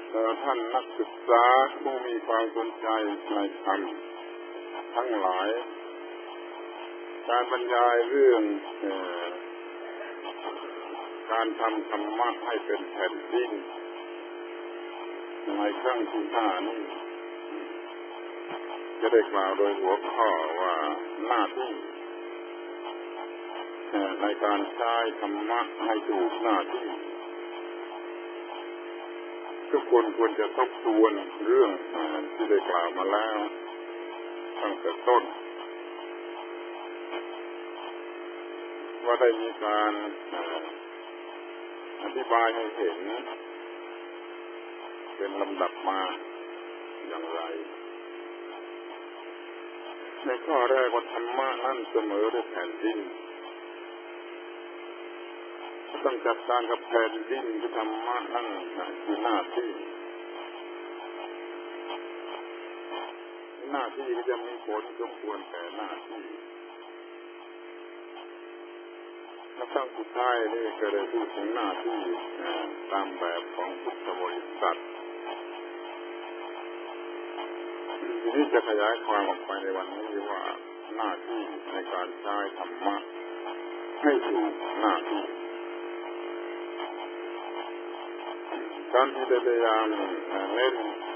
ท่านนักศึกษาผู้มีความสนใจในธรรมทั้งหลายการบรรยายเรื่องการทำธรรมะให้เป็นแผ่นดินในครั้งที่5นี้จะได้กล่าวโดยหัวข้อว่าหน้าที่ในการใช้ธรรมะให้ถูกหน้าที่ทุกคนควรจะทบทวนเรื่องที่ได้กล่าวมาแล้วตั้งแต่ต้นว่าได้มีการอธิบายให้เห็นเป็นลำดับมาอย่างไรในข้อแรกว่าธรรมะนั้นเสมอด้วยแผ่นดินต้องจัดการกับแผ่นดินที่ธรรมะนั่นคือหน้าที่ก็จะมีผลสมควรแต่หน้าที่และตั้งสุดท้ายนี่ก็ได้พูดถึงหน้าที่ตามแบบของพุทธบริษัททีนี้จะขยายความออกไปในวันนี้ว่าหน้าที่ในการใช้ธรรมะให้ถูกหน้าที่การที่ได้พยายามเน้น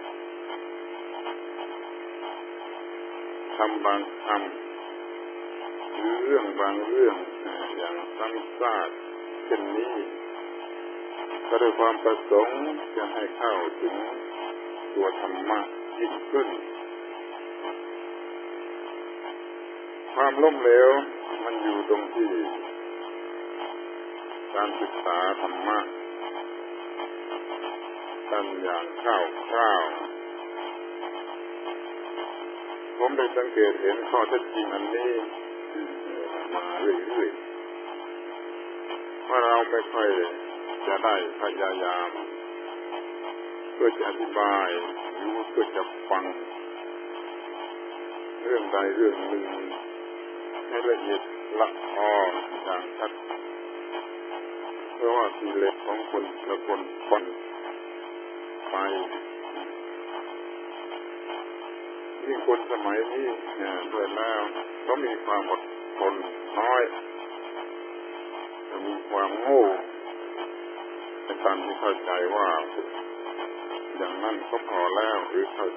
ทำบางคำหรือเรื่องบางเรื่องอย่างซ้ำซากเช่นนี้ก็ด้วยความประสงค์จะให้เข้าถึงตัวธรรมะยิ่งขึ้นความล้มเหลวมันอยู่ตรงที่การศึกษาธรรมะกันอย่างคร่าวๆผมได้สังเกตเห็นข้อเท็จจริงอันนี้มาเรื่อยๆว่าเราไม่ค่อยจะได้พยายามเพื่อจะอธิบายหรือเพื่อจะฟังเรื่องใดเรื่องหนึ่งให้ละเอียดละอออย่างชัดเพราะว่ากิเลสของคนละคนไปยิ่งคนสมัยนี้ด้วยแล้วก็มีความอดทนน้อยมีความโง่ในการที่เข้าใจว่าอย่างนั้นก็พอแล้วหรือเข้า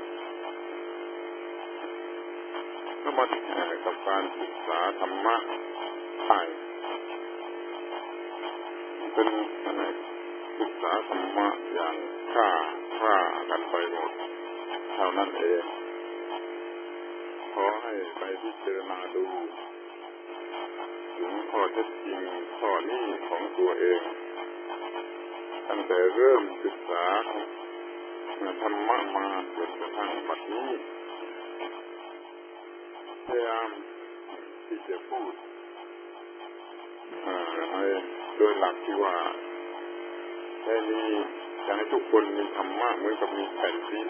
ก็มากับการศึกษาธรรมะใช่เป็นศึกษาธรรมะอย่างฆ่ากันไปหมดเท่านั้นเองขอให้ไปพิจารณาดูถึงข้อเท็จจริงข้อนี้ของตัวเองตั้งแต่เริ่มศึกษาธรรมะมาจนกระทั่งบัดนี้พยายามที่จะพูดโดยหลักที่ว่าให้มีอยากให้ทุกคนมีธรรมะเหมือนกับมีแผ่นดิน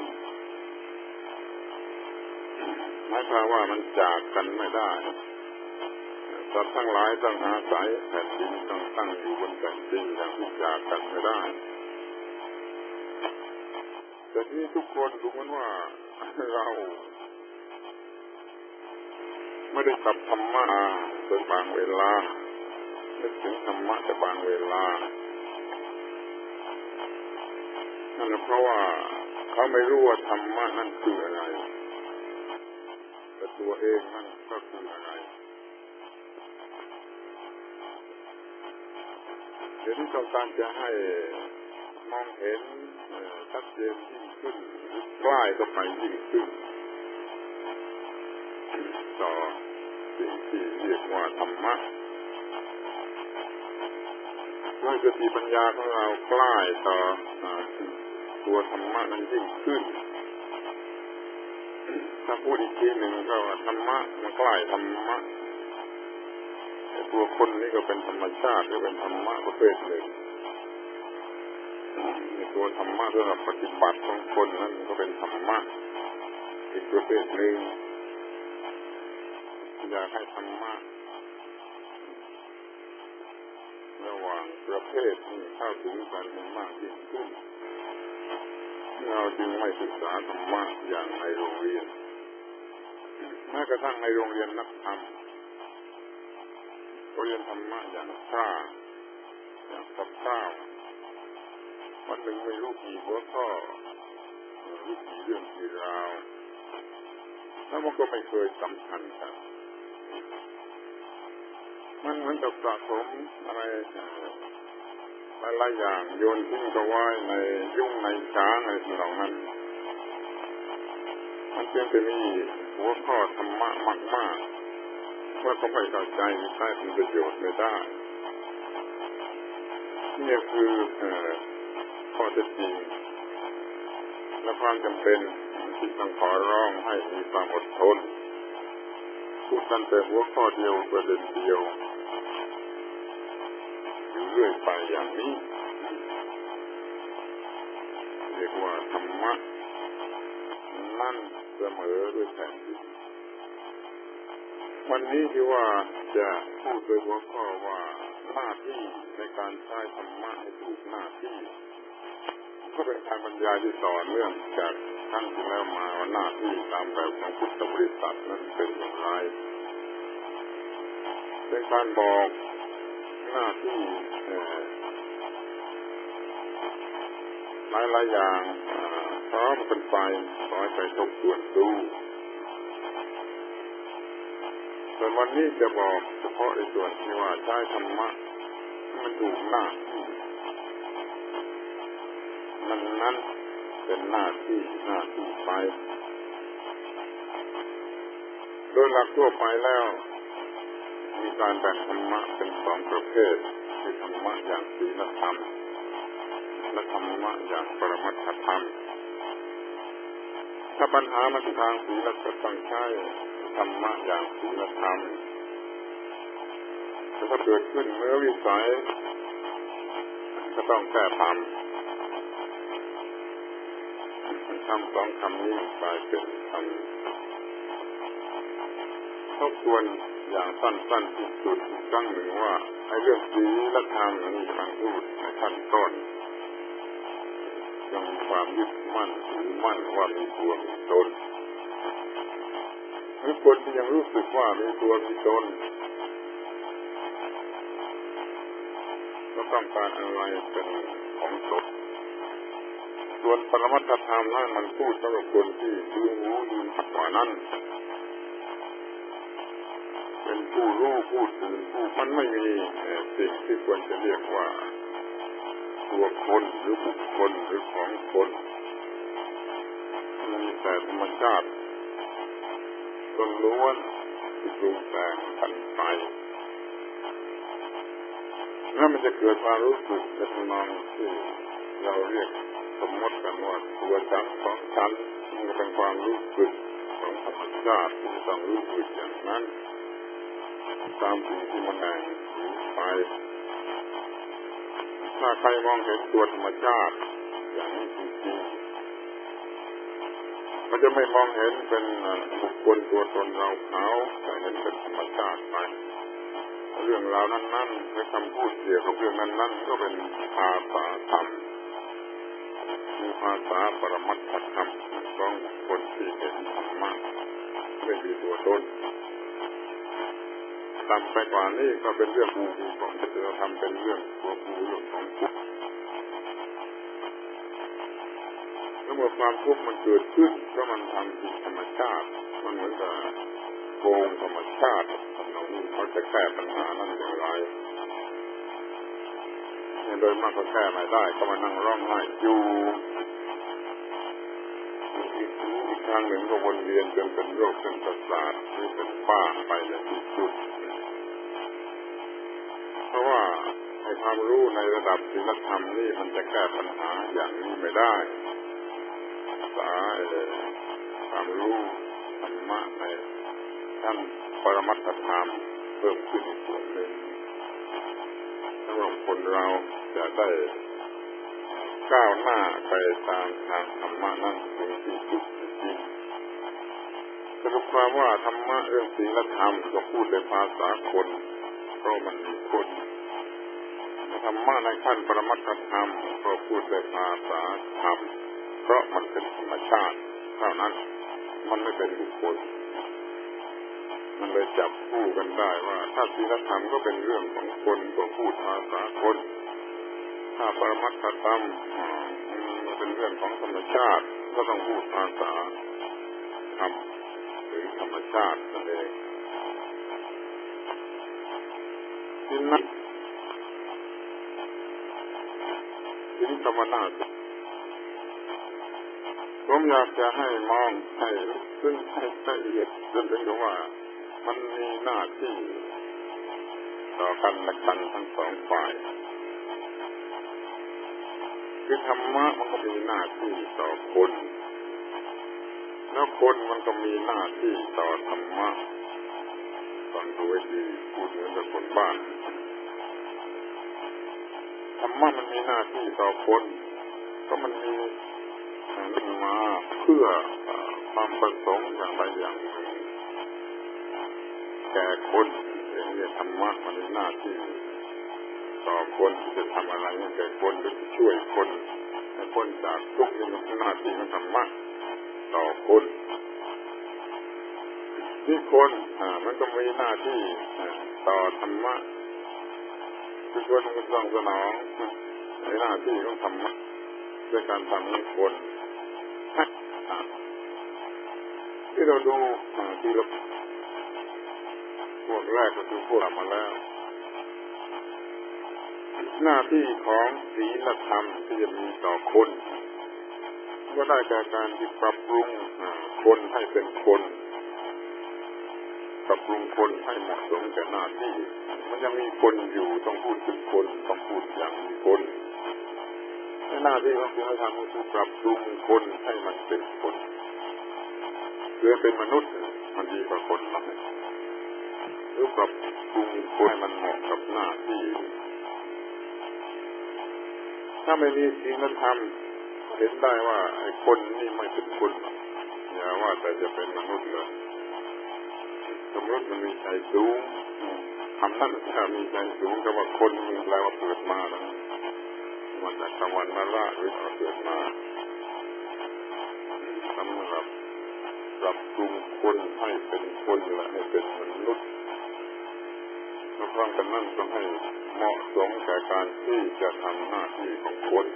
หมายความว่ามันจากกันไม่ได้สัตว์ทั้งหลายต้องอาศัยแผ่นดินต้องตั้งอยู่บนแผ่นดินอย่างที่จากกันไม่ได้แต่ที่ทุกคนรู้กันว่าเราไม่ได้ตัดธรรมะเป็นบางเวลานึกถึงธรรมะแต่บางเวลานั่นเพราะว่าเขาไม่รู้ว่าธรรมะนั่นคืออะไรแต่ตัวเองนั่นก็คืออะไรเดี๋ยวนี้ต้องการจะให้มองเห็นชัดเจนยิ่งขึ้นใกล้เข้าไปยิ่งขึ้นต่อสิ่งที่เรียกว่าธรรมะเมื่อสติปัญญาของเราใกล้ต่อตัวธรรมะนั้นยิ่งขึ้นถ้าพูดอีกทีหนึ่งก็ว่าธรรมะมันใกล้ธรรมะตัวคนนี่ก็เป็นธรรมชาติก็เป็นธรรมะประเภทหนึ่งตัวธรรมะสำหรับปฏิบัติของคนนั้นก็เป็นธรรมะอีกประเภทหนึ่งอยากให้ธรรมะระหว่างประเภทนี้เข้าถึงกันมากยิ่งขึ้นเราจึงไม่ศึกษาธรรมะอย่างในโรงเรียนแม้กระทั่งในโรงเรียนนักธรรมก็เรียนธรรมะอย่างซ่าอย่างซับซ้าววันหนึ่งไม่รู้กี่หัวข้อรู้กี่เรื่องกี่ราวแล้วมันก็ไม่เคยสำคัญกันมันเหมือนกับสะสมอะไรหลายอย่างโยนทิ้งก็ไว้ในยุ่งในช้างในเหล่านั้นมันเพียงแต่มีหัวข้อธรรมะมากๆเมื่อเขาไม่เข้าใจใช้เป็นประโยชน์ไม่ได้นี่คือข้อเท็จจริงและความจำเป็นที่ต้องขอร้องให้มีความอดทนพูดกันแต่หัวข้อเดียวประเด็นเดียวอยู่เรื่อยไปอย่างนี้เรียกว่าธรรมะนั่นเสมอด้วยแผ่นดินวันนี้ที่ว่าจะพูดโดยหัวข้อว่าหน้าที่ในการใช้ธรรมะให้ถูกหน้าที่ก็เป็นการบรรยายที่ต่อเนื่องจากครั้งที่แล้วมาว่าหน้าที่ตามแบบของพุทธบริษัทนั้นเป็นอย่างไรเป็นการบอกหน้าที่หลายอย่างพร้อมกันไปขอให้ไปทบทวนดูส่วนวันนี้จะบอกเฉพาะในส่วนที่ว่าใช้ธรรมะมันถูกหน้าที่นั้นเป็นหน้าที่ไปโดยหลักทั่วไปแล้วมีการแบ่งธรรมะเป็นสองประเภทคือธรรมะอย่างศีลธรรมและธรรมะอย่างปรมัตถธรรมถ้าปัญหามันทางศีลก็ต้องใช้ธรรมะอย่างศีลธรรมแต่ถ้าเกิดขึ้นเมื่อวิสัยก็ต้องแก้ธรรมสองคำนี้กลายเป็นคำทบทวนอย่างสั้นๆที่สุดอีกครั้งหนึ่งว่าไอ้เรื่องศีลธรรมนี้กำลังพูดในขั้นต้นยังมีความยึดมั่นถือมั่นว่ามีตัวมีตนหรือคนที่ยังรู้สึกว่ามีตัวมีตนก็ต้องการอะไรเป็นของตนส่วนปรมัตถธรรมนั้นมันพูดสำหรับคนที่ยืนรู้ยืนหักกว่านั้นเป็นผู้รู้ผู้ตื่นผู้มันไม่มีสิ่งที่ควรจะเรียกว่าตัวคนหรือบุคคลหรือของคนมันมีแต่ธรรมชาติล้วนที่ปรุงแต่งกันไปแล้วมันจะเกิดความรู้สึกในทางนองที่เราเรียกสมมติกันว่าตัวฉันของฉันมันเป็นความรู้สึกของธรรมชาติที่ต้องรู้สึกอย่างนั้นตามสิ่งที่มันแบ่งไปถ้าใครมองเห็นตัวธรรมชาติอย่างนี้จริงๆมันจะไม่มองเห็นเป็นบุคคลตัวตนเราเขาแต่เห็นเป็นธรรมชาติไปเรื่องราวนั้นๆและคำพูดเกี่ยวกับเรื่องนั้นๆก็เป็นภาษาธรรมมีภาษาปรมัตถธรรมของคนที่เห็นธรรมะไม่มีตัวตนต่ำไปกว่านี้ก็เป็นเรื่องผู้ของพระธรรมเป็นเรื่องตัวผู้เรื่องของทุกข์แล้วเมื่อความทุกข์มันเกิดขึ้นก็มันทำผิดธรรมชาติมันเหมือนกับโกงธรรมชาติเขาจะแก้ปัญหานั้นอย่างไรโดยมากก็แก้ไม่ได้ก็มานั่งร้องไห้อยู่อีกทางหนึ่งก็วนเวียนจนเป็นโรคเป็นประสาทหรือเป็นบ้าไปอย่างที่สุดเพราะว่าในความรู้ในระดับศีลธรรมนี่มันจะแก้ปัญหาอย่างนี้ไม่ได้สายความรู้ธรรมะในท่านปรมัตถธรรมเพิ่มขึ้นอีกส่วนหนึ่งสำหรับคนเราจะได้ก้าวหน้าไปตามทางธรรมะนั้นถึงที่สุดจริงสรุปความว่าธรรมะเรื่องศีลธรรมก็พูดในภาษาคนเพราะมันมีคนธรรมะในขั้นปรมัตถธรรมก็พูดในภาษาธรรมเพราะมันเป็นธรรมชาติเท่านั้นมันไม่เป็นบุคคลมันเลยจับคู่กันได้ว่าถ้าศีลธรรมก็เป็นเรื่องของคนก็พูดภาษาคนถ้าปรมัตถธรรมเป็นเรื่องของธรรมชาติก็ต้องพูดภาษาธรรมหรือธรรมชาตินั่นเองที่นั้นถึงธรรมนาผมอยากจะให้มองให้ซึ่งให้ละเอียดจนถึงกับว่ามันมีหน้าที่ต่อกันและกันทั้งสองฝ่ายคือธรรมะมันก็มีหน้าที่ต่อคนแล้วคนมันก็มีหน้าที่ต่อธรรมะฟังดูให้ดีพูดเหมือนกับคนบ้านธรรมะมันมีหน้าที่ต่อคนก็มันมีมันมาเพื่อความประสงค์อย่างใดอย่างหนึ่งแก่คนอย่างนี้ธรรมะมันมีหน้าที่ต่อคนที่จะทำอะไรให้แก่คนหรือช่วยคนให้พ้นจากทุกข์นี่มันหน้าที่ของธรรมะต่อคนที่คนมันก็มีหน้าที่ต่อธรรมะคือคนมันต้องสนองในหน้าที่ของธรรมะด้วยการทำให้คนที่เราดูที่เราพวกแรกก็คือพวกมาแล้วหน้าที่ของศีลธรรมที่จะมีต่อคนก็ได้แก่การที่ปรับปรุงคนให้เป็นคนปรับปรุงคนให้เหมาะสมกับหน้าที่มันยังมีคนอยู่ต้องพูดถึงคนต้องพูดอย่างมีคนหน้าที่ของศีลธรรมคือปรับปรุงคนให้มันเป็นคนเพื่อเป็นมนุษย์มันดีกว่าคนนะหรือปรับปรุงคนให้มันเหมาะกับหน้าที่ถ้าไม่มีศีลธรรมเห็นได้ว่าไอ้คนนี่ไม่เป็นคนอย่าว่าแต่จะเป็นมนุษย์เลยสมมติมันมีใจสูงคำนั้นถ้ามีใจสูงก็ว่าคนมีแปลว่าเกิดมาแล้วมันจากสวรรค์มาละหรือเกิดมาสำหรับปรับปรุงคนให้เป็นคนและให้เป็นมนุษย์แล้วพร้อมกันนั้นก็ให้เหมาะสมแก่การที่จะทำหน้าที่ของคน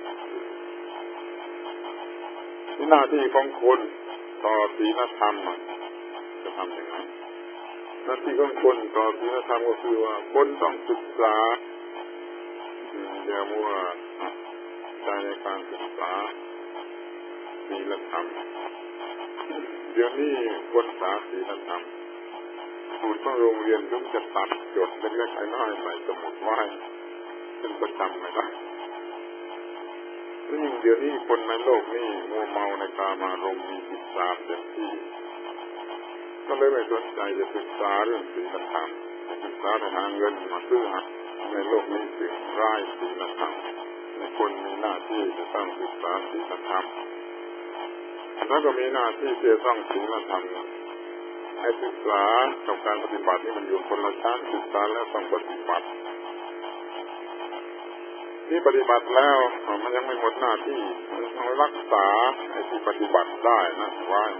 หน้าที่ของคนต่อศีลธรรมจะทำยังไงหน้าที่ของคนต่อศีลธรรมก็คือว่าคนต้องศึกษาอย่ามัวใจในการศึกษาศีลธรรมเดี๋ยวนี้คนศึกษาศีลธรรมครูต้องโรงเรียนต้องจะตัดจดเล็กๆน้อยๆใส่สมุดไว้เป็นประจำไม่ได้ยิ่งเดี๋ยวนี้คนในโลกนี้มัวเมาในกามารมณ์มีจิตตามเต็มที่ก็เลยไม่สนใจจะศึกษาเรื่องศีลธรรมศึกษาไปหาเงินมาซื้อหาในโลกนี้สิ่งร้ายศีลธรรมคนมีหน้าที่จะต้องศึกษาศีลธรรมแล้วก็มีหน้าที่จะต้องศีลธรรมให้ศึกษากับการปฏิบัตินี่มันอยู่คนละชั้นศึกษาแล้วต้องปฏิบัติที่ปฏิบัติแล้วมันยังไม่หมดหน้าที่ต้องรักษาไอ้ที่ปฏิบัติได้นะไว้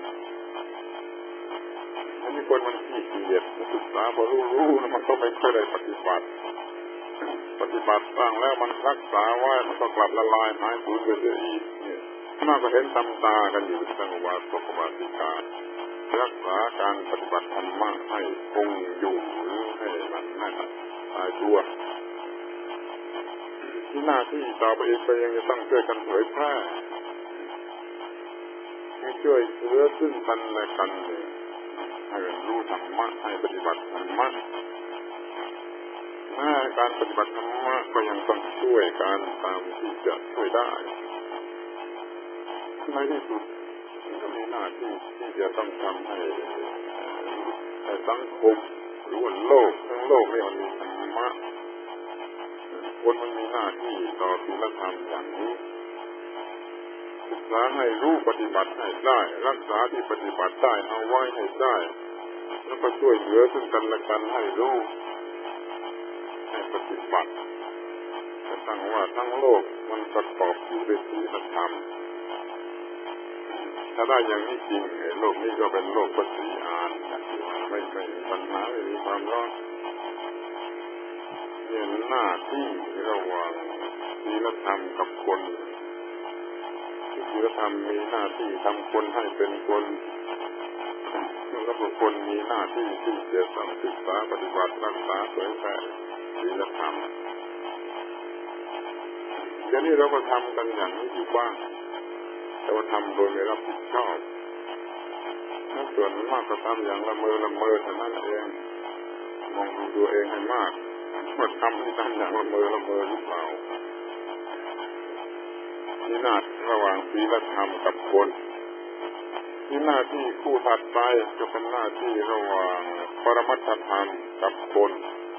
อันนี้คนมันขี้เกียจศึกษาพอรู้แล้วมันก็ไม่ค่อยได้ปฏิบัติบ้างแล้วมันรักษาไว้มันก็กลับละลายหายสูญไปเสียอีกเนี่ยน่าจะเห็นตำตากันอยู่ทั้งวัดตกวัดที่การรักษาการปฏิบัติธรรมะให้คงอยู่หรือให้มันนั่นตายตัวที่หน้าที่ต่อไปอีกก็ยังจะต้องช่วยกันเผยแพร่ให้ช่วยเหลือซึ่งกันและกันให้รู้ธรรมะให้ปฏิบัติธรรมะการปฏิบัติธรรมะก็ยังต้องช่วยกันตามที่จะช่วยได้ในที่สุดก็มีหน้าที่ที่จะต้องทำให้สังคมหรือว่าโลกทั้งโลกนี่มันมีธรรมะคนมันมีหน้าที่ต่อศีลธรรมอย่างนี้ศึกษาให้รู้ปฏิบัติให้ได้รักษาที่ปฏิบัติได้เอาไว้ให้ได้แล้วก็ช่วยเหลือซึ่งกันและกันให้รู้ให้ปฏิบัติตั้งว่าทั้งโลกมันประกอบอยู่ด้วยศีลธรรมถ้าได้อย่างนี้จริงโลกนี้ก็เป็นโลกปฏิญาณไม่มีปัญหาไม่มีความร้อนเนี่ยหน้าที่ระหว่างศีลธรรมกับคนศีลธรรมมีหน้าที่ทำคนให้เป็นคนแล้วบุคคลมีหน้าที่ที่จะต้องศึกษาปฏิบัติรักษาเผยแผ่ศีลธรรมเดี๋ยวนี้เราก็ทำกันอย่างนี้อยู่บ้างแต่ว่าทำโดยไม่รับผิดชอบส่วนมากก็ทำอย่างละเมอเท่านั้นเองมองดูตัวเองให้มากว่าทำอย่างละเมอหรือเปล่าที่หน้าระหว่างศีลธรรมกับคนที่หน้าที่คู่ถัดไปจะเป็นหน้าที่ระหว่างปรมัตถธรรมกับคน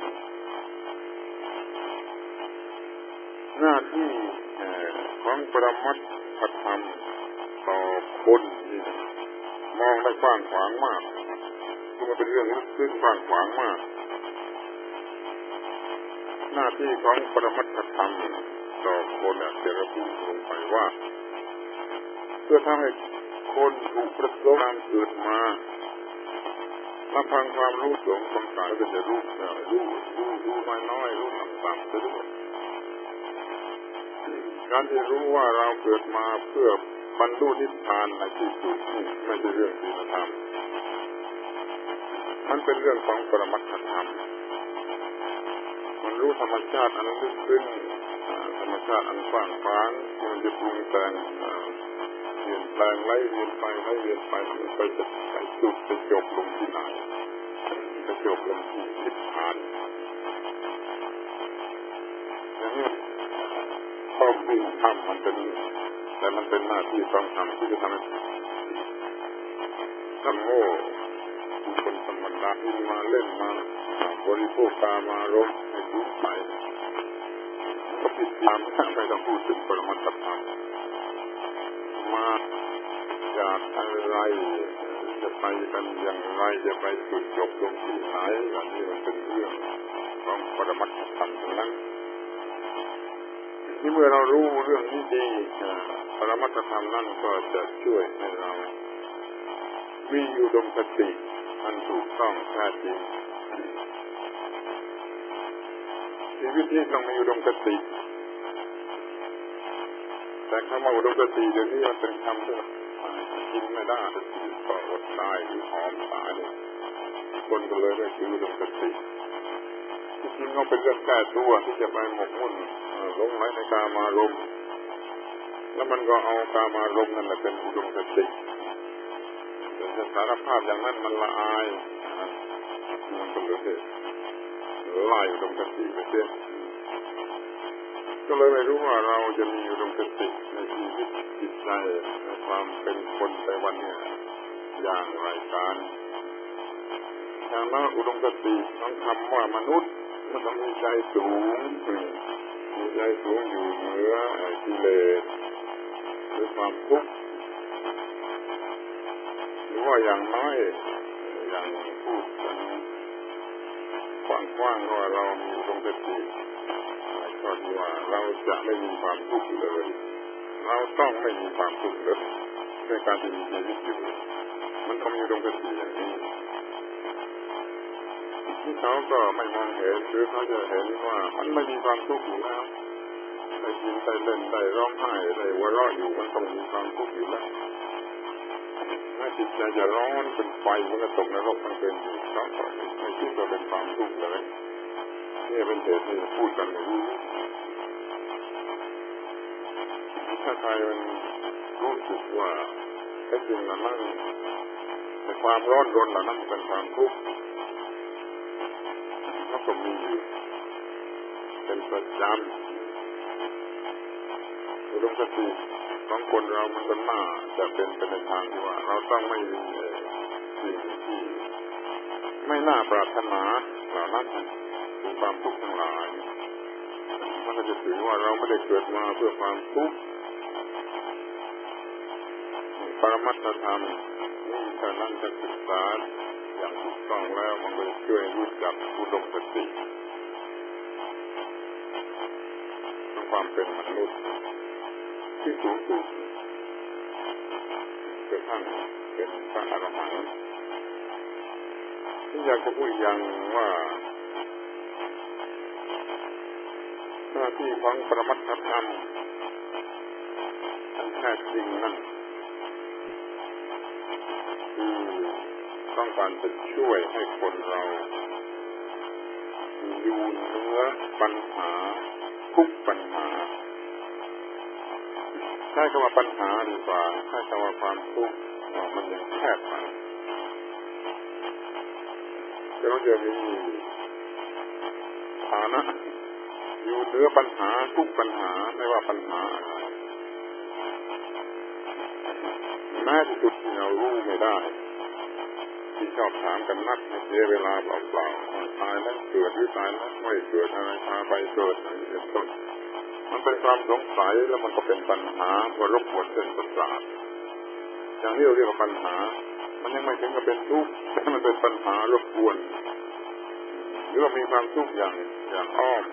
หน้าที่ของปรมัตถธรรมต่อคนนี่มองได้กว้างขวางมากมันเป็นเรื่องลึกซึ้งกว้างขวางมากหน้าที่ของปรมัตถธรรมต่อคนจะระบุลงไปว่าเพื่อทำให้คนถูกประสบการเกิดมาลำพังความรู้สงสังขารก็จะรู้น้อยรู้ต่ำๆไปด้วยการที่รู้ว่าเราเกิดมาเพื่อบรรลุนิพพานในที่สุดไม่ใช่เรื่องศีลธรรมมันเป็นเรื่องของปรมัตถธรรมมันรู้ธรรมชาติอันลึกซึ้งธรรมชาติอันกว้างขวางมันจะปรุงแต่งเปลี่ยนแปลงไล่เวียนไปมันไปจะไปสุดจะจบลงที่ไหนจะจบลงที่นิพพานอย่างนี้ความจริงธรรมมันเป็นแต่มันเป็นหน้าที่ต้องทำที่จะทำให้ทำโง่คนธรรมดาที่มาเล่นมาบริโภคกามารมณ์ให้รู้ไปก็ผิดตามไม่ต้องพูดถึงปรมัตถธรรมมาจากอะไรจะไปกันอย่างไรจะไปจุดจบลงที่ไหนอันนี้มันเป็นเรื่องของปรมัตถธรรมนั้นนี่เมื่อเรารู้เรื่องนี้ดีปรมัตถธรรมนั่นก็จะช่วยให้เรามีอุดมคติอันถูกต้องแท้จริงชีวิตนี้ต้องมีอุดมคติแต่คำว่าอุดมคติเดี๋ยวนี้มันเป็นคำที่กินไม่ได้ก็อดตายหรือหอมตายคนก็เลยไม่ถืออุดมคติจริงๆก็เป็นเรื่องแก้ตัวที่จะไปหมกมุ่นหลงไหลในกามารมณ์แล้วมันก็เอากามารมณ์นั่นแหละเป็นอุดมคติแต่สารภาพอย่างนั้นมันละอายมันก็เลยไล่อุดมคติไปเสียก็เลยไม่รู้ว่าเราจะมีอุดมคติในชีวิตจิตใจในความเป็นคนในวันนี้อย่างไรกันทางนั้นอุดมคติต้องคำว่ามนุษย์มันต้องมีใจสูงมีใจสูงอยู่เหนือกิเลสหรือความทุกข์หรือว่าอย่างน้อยอย่างพูดกันกว้างๆว่าเรามีอุดมคติก็คือว่าเราจะไม่มีความทุกข์เลยเราต้องไม่มีความทุกข์เลยในการที่มีชีวิตอยู่มันต้องมีอุดมคติอย่างนี้ที่เขาก็ไม่มองเห็นหรือเขาจะเห็นว่ามันไม่มีความทุกข์อยู่แล้วได้กินได้เล่นได้ร้องไห้ได้หัวเราะอยู่มันต้องมีความทุกข์อยู่แล้วถ้าจิตใจจะร้อนเป็นไฟมันก็ตกนรกมันเป็นอยู่เขาก็ไม่คิดว่าเป็นความทุกข์เลยนี่เป็นเหตุที่พูดกันรู้ถ้าใครมันรู้สึกว่าไอ้สิ่งนั้นในความร้อนรนเหล่านั้นเป็นความทุกข์มันก็มีอยู่เป็นประจำอุดมคติของคนเรามันก็น่าจะเป็นไปในทางที่ว่าเราต้องไม่มีสิ่งที่ไม่น่าปรารถนาเหล่านั้นคือความทุกข์ทั้งหลายมันก็จะถือว่าเราไม่ได้เกิดมาเพื่อความทุกข์ปรมัตถธรรมนี่ถ้านั้นจะศึกษาอย่างถูกต้องแล้วมันก็จะช่วยรู้จักอุดมคติของความเป็นมนุษย์ที่สูงสุดกระทั่งเป็นพระอรหันต์ที่อยากจะพูดอย่างว่าหน้าที่ของปรมัตถธรรมอันแท้จริงนั้นคือต้องการจะช่วยให้คนเราอยู่เหนือปัญหาทุกปัญหาใช้คำว่าปัญหาดีกว่าใช้คำว่าความทุกข์มันยังแคบไปแล้วจะมีฐานะอยู่เหนือปัญหาทุกปัญหาไม่ว่าปัญหาอะไรแม้ที่สุดที่เรารู้ไม่ได้ที่ชอบถามกันนักให้เสียเวลาเปล่าๆตายแล้วเกิดหรือตายแล้วไม่เกิดอะไรพาไปเกิดอะไรเป็นต้นมันเป็นความสงสัยแล้วมันก็เป็นปัญหาพอรบกวนเส้นประสาทอย่างนี้เราเรียกว่าปัญหามันยังไม่ถึงกับเป็นทุกข์แต่มันเป็นปัญหารบกวนหรือว่ามีความทุกข์อย่างอ้อม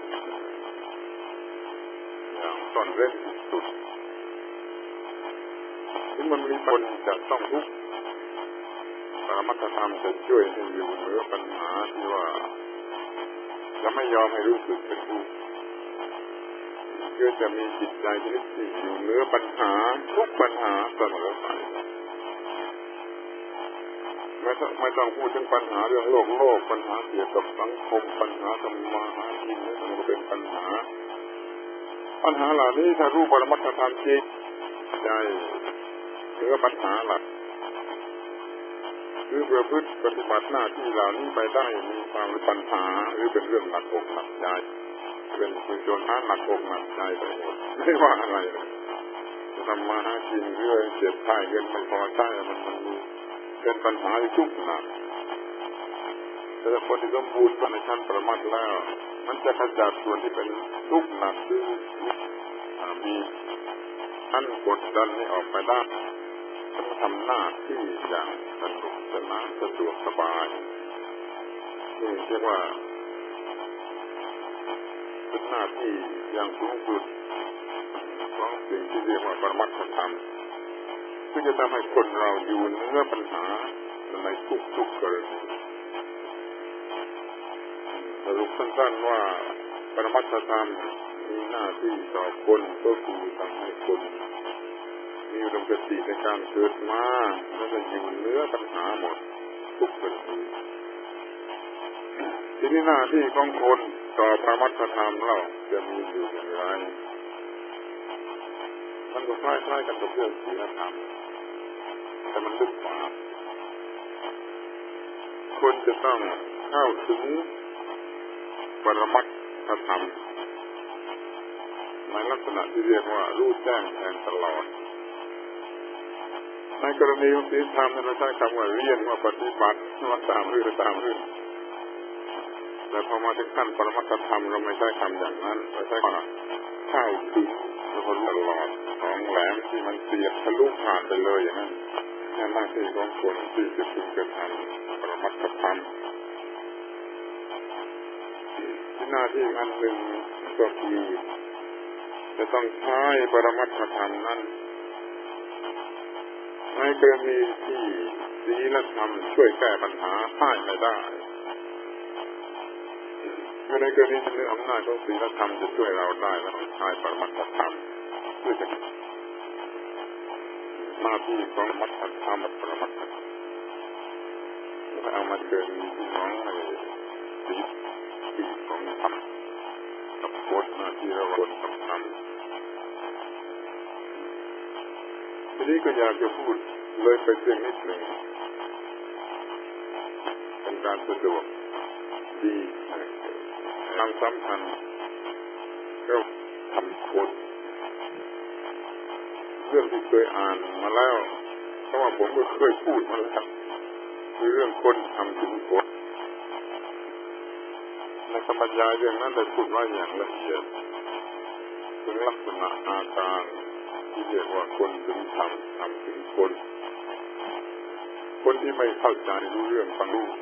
อย่างซ่อนเร้นที่สุดที่มันมีคนจะต้องทุกข์ปรมัตถธรรมจะช่วยให้อยู่เหนือปัญหาที่ว่าจะไม่ยอมให้รู้สึกเป็นทุกข์ก็จะมีจิตใจที่อยู่เหนือปัญหาทุกปัญหาเสมอไปไม่ต้องพูดถึงปัญหาเรื่องโลกปัญหาเกี่ยวกับสังคมปัญหาทำมาหากินมันก็เป็นปัญหาเหล่านี้ถ้ารู้ปรมัตถธรรมจริงใจเหนือปัญหาหลักหรือประพฤติปฏิบัติหน้าที่เหล่านี้ไปได้มีความปัญหาหรือเป็นเรื่องหนักอกหนักใจเป็นคุณโจรหนักอกหนักใจไปหมดไม่ว่าอะไรเลยจะทำมาหากินเรื่อยเจ็บไข้เงินมันพอใช้มันมีเป็นปัญหาที่ทุกข์หนักแต่ถ้าคนที่สมบูรณ์ในชั้นปรมัตถ์แล้วมันจะขจัดส่วนที่เป็นทุกข์หนักหรือมีอันกดดันให้ออกไปได้ทำหน้าที่อย่างสนุกสนานสะดวกสบายนี่เรียกว่าเป็นหน้าที่อย่างสูงสุดของสิ่งที่เรียกว่าปรมัตถธรรมที่จะทำให้คนเราอยู่เหนือปัญหาในทุกกรณีสรุปสั้นๆว่าปรมัตถธรรมมีหน้าที่ต่อคนก็คือทำให้คนมีอุดมคติในการเกิดมาแล้วก็อยู่เหนือปัญหาหมดทุกกรณีทีนี้หน้าที่ของคนต่อปรมัตถธรรมเราจะมีอยู่อย่างไรมันก็คล้ายๆกันกับเรื่องศีลธรรมแต่มันลึกกว่าคนจะต้องเข้าถึงปรมัตถธรรมในลักษณะที่เรียกว่ารู้แจ้งแทงตลอดในกรณีของศีลธรรมเราใช้คำว่าเรียนว่าปฏิบัติว่าตามเรื่องแต่พอมาถึงขั้นปรมัตถธรรมเราไม่ใช้คำอย่างนั้นเราใช้ว่าเข้าถึงแล้วก็รู้ตลอดของแหลมที่มันเสียบทะลุผ่านไปเลยอย่างนั้นหน้าที่ของคนที่จะพึงกระทำปรมัตถธรรมหน้าที่อันหนึ่งก็คือจะต้องใช้ปรมัตถธรรมนั้นในกรณีที่ศีลธรรมช่วยแก้ปัญหาให้ไม่ได้ในกรณีที่อำนาจของศีลธรรมจะช่วยเราได้แล้วต้องใช้ปรมัตถธรรมเพื่อจะหน้าที่ของปรมัตถธรรมปรมัตถธรรมเอามาเกิดที่น้องในศีลของธรรมกับกฎหน้าที่เราควรต้องทำทีนี้ก็อยากจะพูดเลยไปเพียงนิดหนึ่งเป็นการสะดวกดีทางสัมพันธ์ก็ทำกฎเรื่องที่เคยอ่านมาแล้วเพราะว่าผมก็เคยพูดมาแล้วคือเรื่องคนทำถึงกฎในคำบรรยายเรื่องนั้นได้พูดว่าอย่างละเอียดถึงลักษณะอาการที่เรียกว่าคนถึงทำถึงคนที่ไม่เข้าใจรู้เรื่องฟังรู้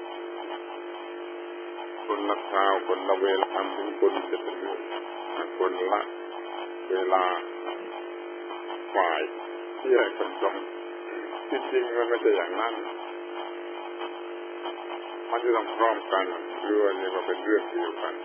คนละคราวคนละเวลาทำถึงคนจะเป็นเรื่องคนละเวลาฝ่ายที่แยกกันจงที่จริงมันไม่ใช่อย่างนั้นมันจะต้องพร้อมกันเรื่องนี้ก็เป็นเรื่องเดียวกัน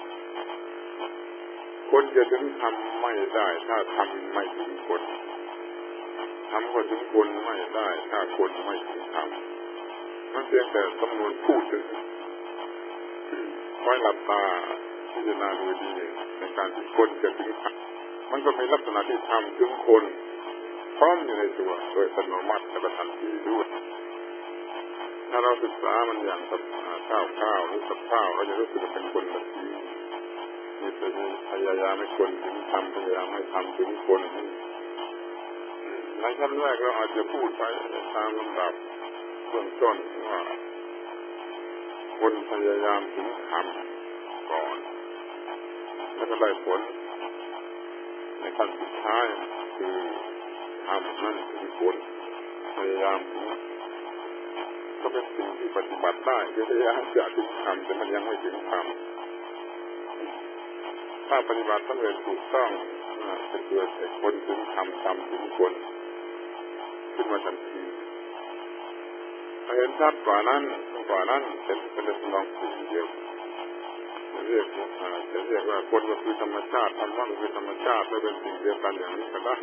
คนจะถึงทำไม่ได้ถ้าทำไม่ถึงคนทำก็ถึงคนไม่ได้ถ้าคนไม่ถึงทำมันเพียงแต่จำนวนพูดถึงคอยหลับตาพิจารณาดูดีในการที่คนจะถึงทำมันก็มีลักษณะที่ทำถึงคนพร้อมอยู่ในตัวโดยอัตโนมัติและทันทีด้วยถ้าเราศึกษามันอย่างกับข้าวหรือกับข้าวเราจะรู้สึกว่าเป็นคนแบบนี้มีพยายามให้คนถึงทำพยายามให้ทำถึงคนในขั้นแรกเราอาจจะพูดไปตามลำดับเบื้องต้นว่าคนพยายามถึงทำก่อนแล้วก็ได้ผลในขั้นสุดท้ายคือทำนั่นถึงผลพยายามก็เป็นสิ่งที่ปฏิบัติได้พยายามจะถึงทำแต่มันยังไม่ถึงทำถ้าปฏิบัติสำเร็จถูกต้องจะเกิดคนถึงทำถึงคนขึ้นมาทันทีเห็นชัดกว่านั้นเป็นลองสิ่งเดียวจะเรียกว่าคนก็คือธรรมชาติธรรมะก็คือธรรมชาติและเป็นสิ่งเดียวกันอย่างนี้ก็ได้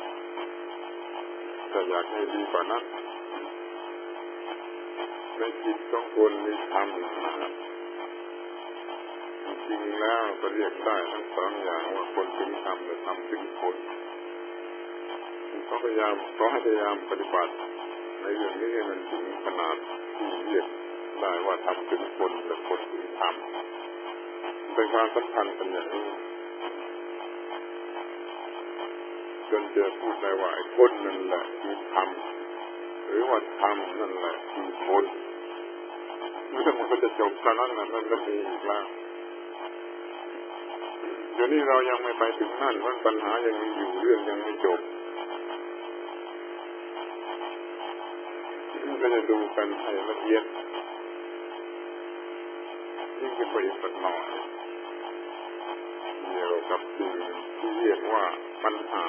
แต่อยากให้ดีกว่านั้นในจิตของคนมีธรรมจริงแล้วก็เรียกได้ทั้งสองอย่างว่าคนถึงธรรมและธรรมถึงคนเขาพยายามปฏิบัติในเรื่องนี้ให้มันถึงขนาดที่เรียกได้ว่าทำถึงคนและคนถึงธรรมเป็นความสำคัญกันอย่างนี้จนจะพูดได้ว่าไอ้คนนั่นแหละคือธรรมหรือว่าธรรมนั่นแหละคือคนเมื่อมันก็จะจบแล้วนั่นก็มีอีกแล้วเดี๋ยวนี้เรายังไม่ไปถึงนั่นปัญหายังมีอยู่เรื่องยังไม่จบก็จะดูกันให้ละเอียดยิ่งขึ้นไปอีกสักหน่อยเกี่ยวกับสิ่งที่เรียกว่าปัญหา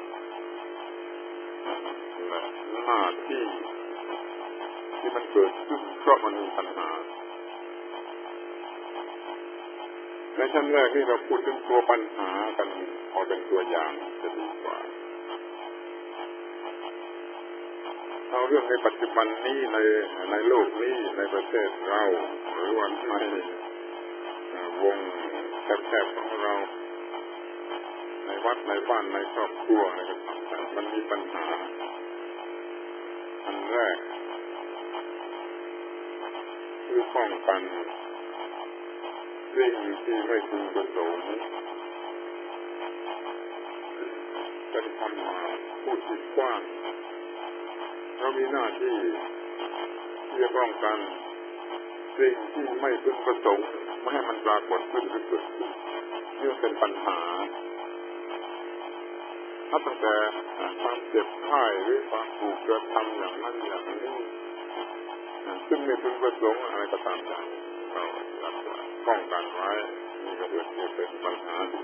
และหน้าที่มันเกิดขึ้นเพราะมันมีปัญหาในชั้นแรกนี่เราพูดถึงตัวปัญหากันเอาเป็นตัวอย่างจะดีกว่าเอาเรื่องในปัจจุบันนี้ในโลกนี้ในประเทศเราหรือว่าในวงแคบๆของเราในวัดในบ้านในครอบครัวอะไรต่างๆมันมีปัญหาอันแรกคือป้องกันสิ่งที่ไม่พึงประสงค์เป็นคำพูดที่กว้างเรามีหน้าที่ที่จะป้องกันสิ่งที่ไม่พึงประสงค์ไม่ให้มันปรากฏขึ้นหรือเกิดขึ้นนี่เป็นปัญหาตั้งแต่ความเจ็บไข้หรือความถูกกระทำอย่างนั้นอย่างนี้ซึ่งไม่พึงประสงค์อะไรก็ตามอย่างเราป้องกันไว้นี่ก็เป็นปัญหาที่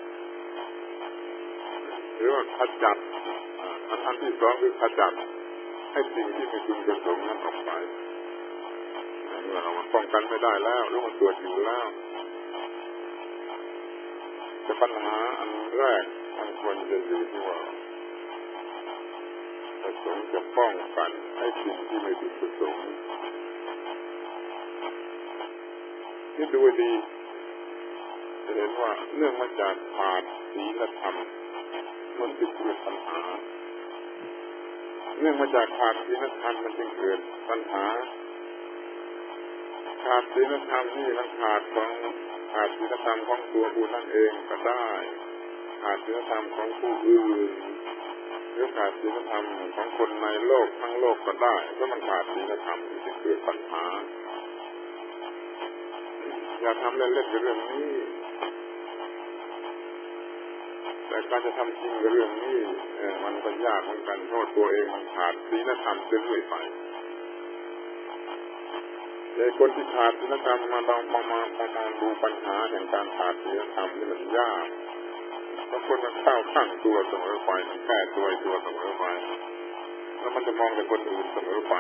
หรือว่าขจัดอันที่สองคือขจัดให้สิ่งที่ไม่พึงประสงค์นั้นออกไปเมื่อเราป้องกันไม่ได้แล้วหรือมันเกิดอยู่แล้วแต่ปัญหาอันแรกมันควรจะอยู่ที่ว่าประสงค์จะป้องกันให้สิ่งที่ไม่พึงประสงค์ที่ดูดีจะเห็นว่าเนื่องมาจากขาดศีลธรรมมันจึงเกิดปัญหาเนื่องมาจากขาดศีลธรรมมันจึงเกิดปัญหาขาดศีลธรรมนี่มันขาดศีลธรรมของตัวผู้นั่นเองก็ได้ขาดศีลธรรมของผู้อื่นหรือขาดศีลธรรมของคนในโลกทั้งโลกก็ได้เพราะมันขาดศีลธรรมจึงเกิดปัญหาอย่าทำเล่นๆกับเรื่องนี้แต่การจะทำจริงกับเรื่องนี้มันก็ยากเหมือนกันเพราะตัวเองมันขาดศีลธรรมเรื่อยไปแต่คนที่ขาดศีลธรรมมาดูปัญหาแห่งการขาดศีลธรรมนี่มันยากเพราะคนมันเข้าข้างตัวเสมอไปมันแก้ตัวเสมอไปแล้วมันจะมองแต่คนอื่นเสมอไป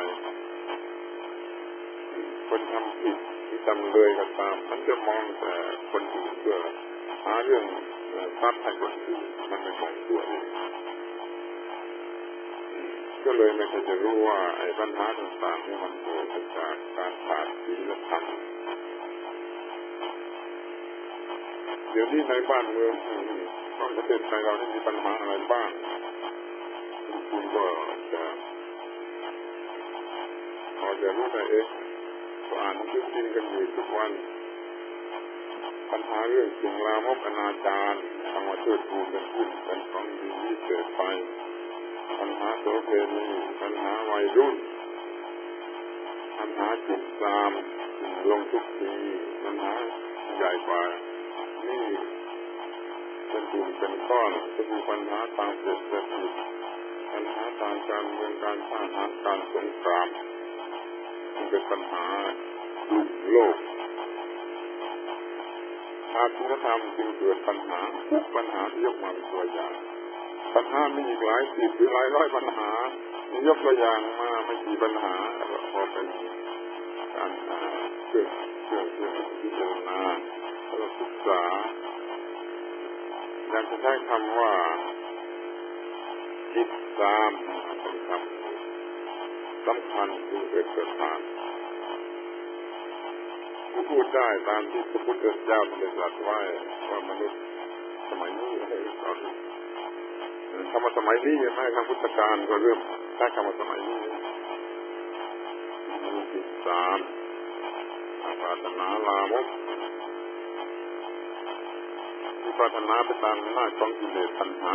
คนทำผิดที่จำเลยก็ตามมันจะมองแต่คนอื่นเพื่อหาเรื่องทำให้คนอื่นมันไม่มองตัวเองก็เลยไม่เคยจะรู้ว่าไอ้ปัญหาต่างๆนี่มันเกิดจากการขาดศีลธรรมเดี๋ยวนี้ในบ้านเมืองของประเทศไทยเรามีปัญหาอะไรบ้างคุณก็จะพอจะรู้ได้เองก็อ่านหนังสือพิมพ์กันอยู่ทุกวันปัญหาเรื่องสิ่งลามกอนาจารทำมาเชิดชูกันขึ้นเป็นของดีที่เกิดไปปัญหาโสเภณีปัญหาวัยรุ่นปัญหาจิตตามลงทุกทีปัญหาใหญ่กว่านี่เป็นกลุ่มเป็นก้อนจะมีปัญหาทางเศรษฐกิจปัญหาทางการเมืองการทหารการสงครามมันเป็นปัญหาลุกโลกอาชีวธรรมจึงเกิดปัญหาทุกปัญหาที่ยกมาเป็นตัวอย่างปัญหามีอีกหลายสิบหรือหลายร้อยปัญหายกตัวอย่างมาไม่กี่ปัญหาพอเป็นการเรื่องพิจารณาและศึกษาอยากจะใช้คำว่าจิตตามเป็นคำสำคัญที่เป็นประธานผู้พูดได้ตามที่พระพุทธเจ้าได้ตรัสไว้ว่ามนุษย์สมัยนี้ให้ตอนคำว่าสมัยนี้ยังไม่คำพุทธกาลก็เริ่มใช้คำว่าสมัยนี้มีจิตตามปรารถนาลามกที่ปรารถนาไปตามหน้าของกิเลสตัณหา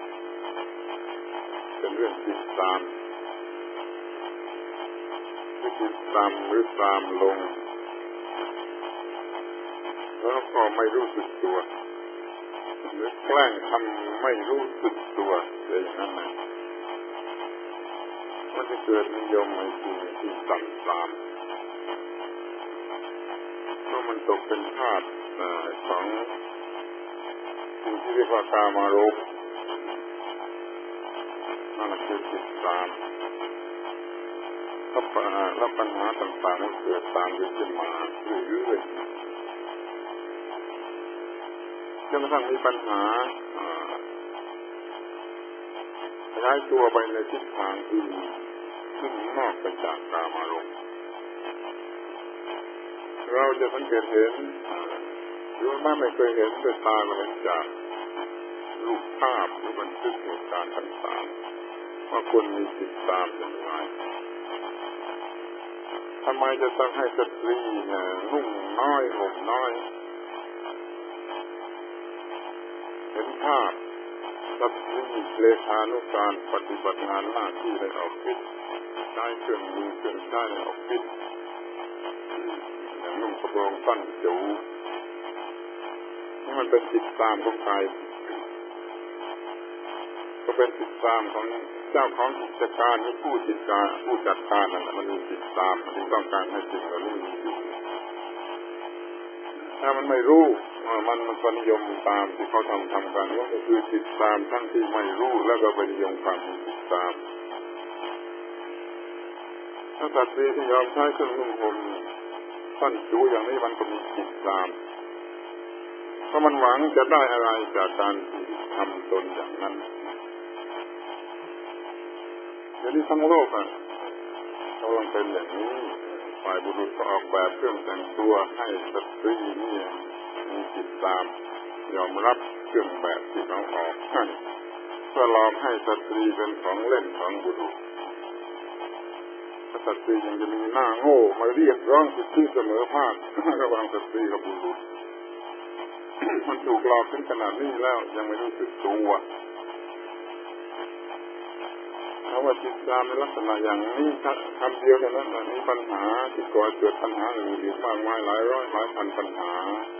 เป็นเรื่องจิตตามที่จิตตามหรือตามลงแล้วก็ไม่รู้สึกตัวหรือแกล้งทำไม่รู้สึกตัวอย่างนั้นนะมันจะเกิดนิยมในสิ่งที่ต่ำตามเมื่อมันตกเป็นทาสของสิ่งที่เรียกว่ากามารมณ์นั่นคือจิตตามแล้วปัญหาต่างๆมันเกิดตามขึ้นมาเรื่อยๆจนกระทั่งมีปัญหาย้ายตัวไปในทิศทางอื่นซึ่งนอกไปจากกามารมณ์เราจะสังเกตเห็นหรือไม่เคยเห็นด้วยตาเราเห็นจากรูปภาพหรือบันทึกเหตุการณ์ต่างๆว่าคนมีจิตตามอย่างไรทำไมจะต้องให้สตรีนุ่งน้อยห่มน้อยเห็นภาพสตรีเลขานุการปฏิบัติงานหน้าที่ในออฟฟิศใช้เครื่องมือเครื่องใช้ในออฟฟิศอย่างนุ่งกระโปรงสั้นจู๋นี่มันเป็นจิตตามของใครก็เป็นจิตตามของเจ้าของกิจการหรือผู้จัดการนั่นแหละมันมีจิตตามที่ต้องการให้สิ่งเหล่านี้มีอยู่ถ้ามันไม่รู้มันก็นิยมตามที่เขาทำกันก็คือจิตตามทั้งที่ไม่รู้แล้วก็เป็นนิยมความจิตตามถ้าสตรีที่ยอมใช้เครื่องนุ่งห่มสั้นจู๋อย่างนี้มันก็มีจิตตามเพราะมันหวังจะได้อะไรจากการทำตนอย่างนั้นเดี๋ยวนี้ทั้งโลกเขาลองเป็นอย่างนี้ฝ่ายบุรุษก็ออกแบบเครื่องแต่งตัวให้สตรีนี่มีจิตตามยอมรับเครื่องแบบที่เขาออกให้เพื่อลองให้สตรีเป็นของเล่นของบุรุษสตรียังจะมีหน้าโง่มาเรียกร้องสิทธิเสมอภาคระหว่างสตรีกับบุรุษมันถูกหลอกถึงขนาดนี้แล้วยังไม่รู้สึกตัวเพราะว่าจิตตามในลักษณะอย่างนี้คำเดียวกันนั้นมีปัญหาที่ก่อเกิดปัญหาอื่นอีกมากมายหลายร้อยหลายพันปัญหา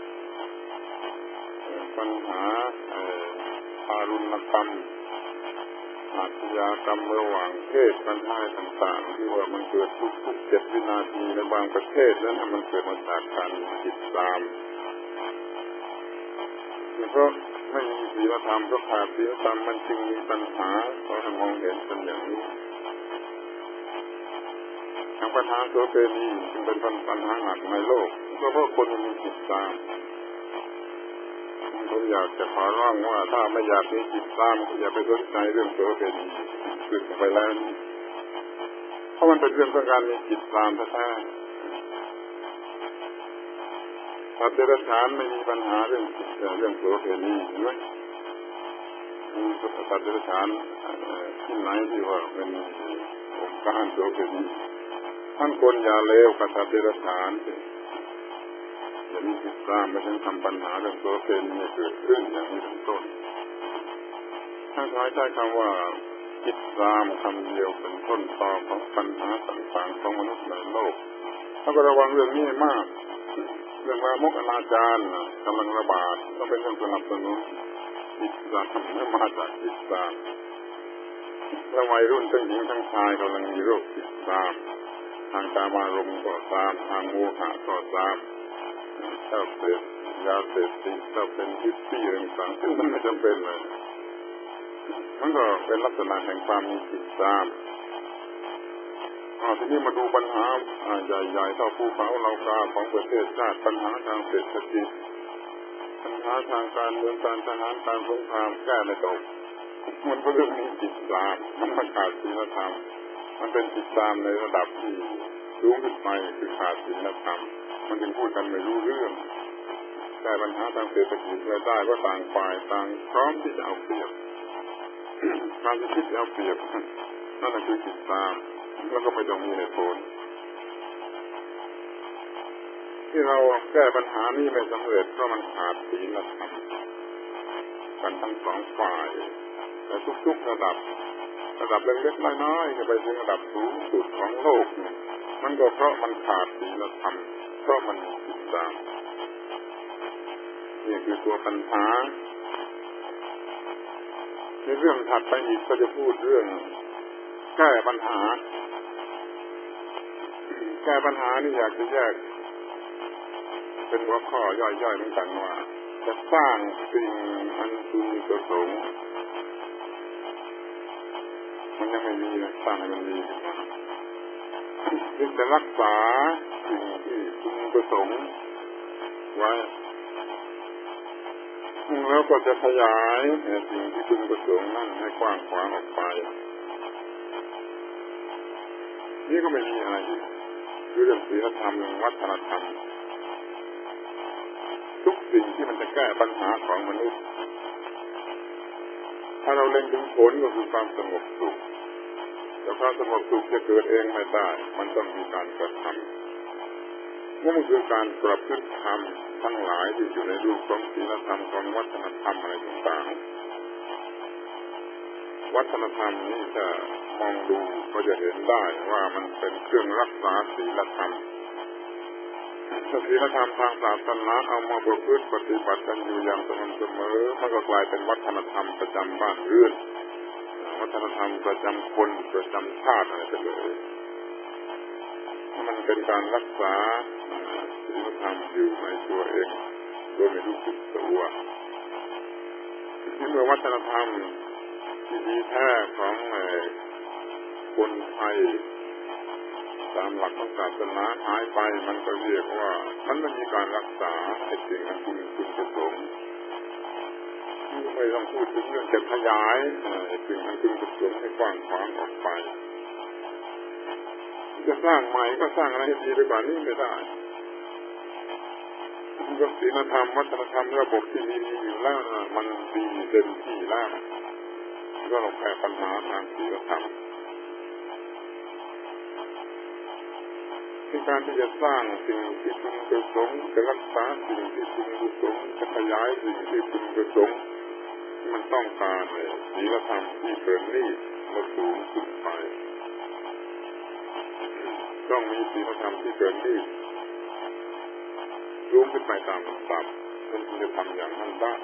ทารุณกรรมอาชญากรรมระหว่างเพศปัญหาต่างๆที่ว่ามันเกิดทุก7 วินาทีในบางประเทศนั้นมันเกิดมาจากการจิตตามเพราะไม่มีศีลธรรมเพราะขาดศีลธรรมมันจึงมีปัญหาเพราะให้มองเห็นเป็นอย่างนี้างปัญหาโสเภณีจึงเป็นปัญหาหนักในโลกก็เพราะคนมีจิตตามผมอยากจะขอร้องว่าถ้าไม่อยากมีจิตตามอย่าไปสนใจเรื่องโสเภณีขึ้นไปแล้วเพราะมันเป็นเรื่องของการมีจิตตามแท้ๆสัตว์เดรัจฉานไม่มีปัญหาเรื่องโสเภณีใช่ไหมมีสัตว์เดรัจฉานที่ไหนที่ว่าเป็นองค์การโสเภณีท่านคนอย่าเลวกับสัตว์เดรัจฉานอย่ามีจิตตามไม่ต้องทำปัญหาเรื่องโสเภณีเกิดขึ้นอย่างนี้เป็นต้นท่านใช้คำว่าจิตตามคำเดียวเป็นต้นตอของปัญหาต่างๆของมนุษย์ในโลกต้องระวังเรื่องนี้มากเรื่องลามกอนาจารกำลังระบาดต้องเป็นเรื่องสนับสนุนจิตตามไม่มาจากจิตตามและวัยรุ่นทั้งหญิงทั้งชายกำลังมีโรคจิตตามทางกามารมณ์ก็ตามทางโมหะก็ตามชอบเสพยาเสพติดชอบเป็นฮิปปี้ต่างๆซึ่งมันไม่จำเป็นเลยมันก็เป็นลักษณะแห่งความมีจิตตามทีนี้มาดูปัญหาใหญ่ๆเท่าภูเขาเหล่ากาของประเทศชาติปัญหาทางเศรษฐกิจปัญหาทางการเมืองการทหารการสงครามแก้ไม่ตกมันก็เรื่องมีจิตตามมันขาดศีลธรรมมันเป็นจิตตามในระดับที่สูงขึ้นไปคือขาดศีลธรรมมันจึงพูดกันไม่รู้เรื่องแก้ปัญหาทางเศรษฐกิจไม่ได้ก็ต่างฝ่ายต่างพร้อมที่จะเอาเปรียบการที่คิดเอาเปรียบนั่นคือจิตตามแล้วก็ไม่ต้องมีเหตุผลที่เราแก้ปัญหานี้ไม่สำเร็จเพราะมันขาดศีลธรรมกันทั้งสองฝ่ายแต่ทุกๆระดับเล็กๆน้อยๆจะไปถึงระดับสูงสุดของโลกมันก็เพราะมันขาดศีลธรรมเพราะมันมีจิตตามนี่คือตัวปัญหาในเรื่องถัดไปอีกก็จะพูดเรื่องแก้ปัญหานี่อยากจะแยกเป็นหัวข้อย่อยๆเหมือนกันว่าจะสร้างสิ่งอันพึงประสงค์มันยังไม่มีนะสร้างให้มันมีขึ้นมาจึงจะรักษาสิ่งที่พึงประสงค์ไว้แล้วก็จะขยายสิ่งที่พึงประสงค์นั่นให้กว้างขวางออกไปนี่ก็ไม่มีอะไรคือเรื่องศีลธรรมวัฒนธรรมทุกสิ่งที่มันจะแก้ปัญหาของมนุษย์ถ้าเราเล็งถึงผลก็คือความสงบสุขแต่ความสงบสุขจะเกิดเองไม่ได้มันต้องมีการกระทำนั่นคือการประพฤติธรรมทั้งหลายที่อยู่ในรูปของศีลธรรมของวัฒนธรรมอะไรต่างๆวัฒนธรรมนี้จะมองดูก็จะเห็นได้ว่ามันเป็นเครื่องรักษาศีลธรรมศีลธรรมทางศาสนาเอามาประพฤติปฏิบัติกันอยู่อย่างสม่ำเสมอมันก็กลายเป็นวัฒนธรรมประจำบ้านเรือนวัฒนธรรมประจำคนประจำชาติอะไรไปเลยมันเป็นการรักษาศีลธรรมอยู่ในตัวเองโดยไม่รู้สึกตัวที่เมื่อวัฒนธรรมที่ดีแท้ของคนไทยตามหลักของศาสนาหายไปมันก็เรียกว่ามันไม่มีการรักษาไอ้สิ่งอันคุณประสงค์ไม่ต้องพูดถึงเรื่องจะขยายสิ่งอันคุณประสงค์ให้กว้างขวางออกไปจะสร้างใหม่ก็สร้างอะไรให้ดีไปกว่านี้ไม่ได้ก็ศีลธรรมวัฒนธรรมระบบที่มีอยู่แล้วมันดีเต็มที่แล้วก็ลองแก้ปัญหาทางศีลธรรมในการที่จะสร้างสิ่งที่พึงประสงค์จะรักษาสิ่งที่พึงประสงค์จะขยายสิ่งที่พึงประสงค์มันต้องการศีลธรรมที่เกินนี้และสูงขึ้นไปต้องมีศีลธรรมที่เกินนี้สูงขึ้นไปตามลำดับมันจะทำอย่างนั้นได้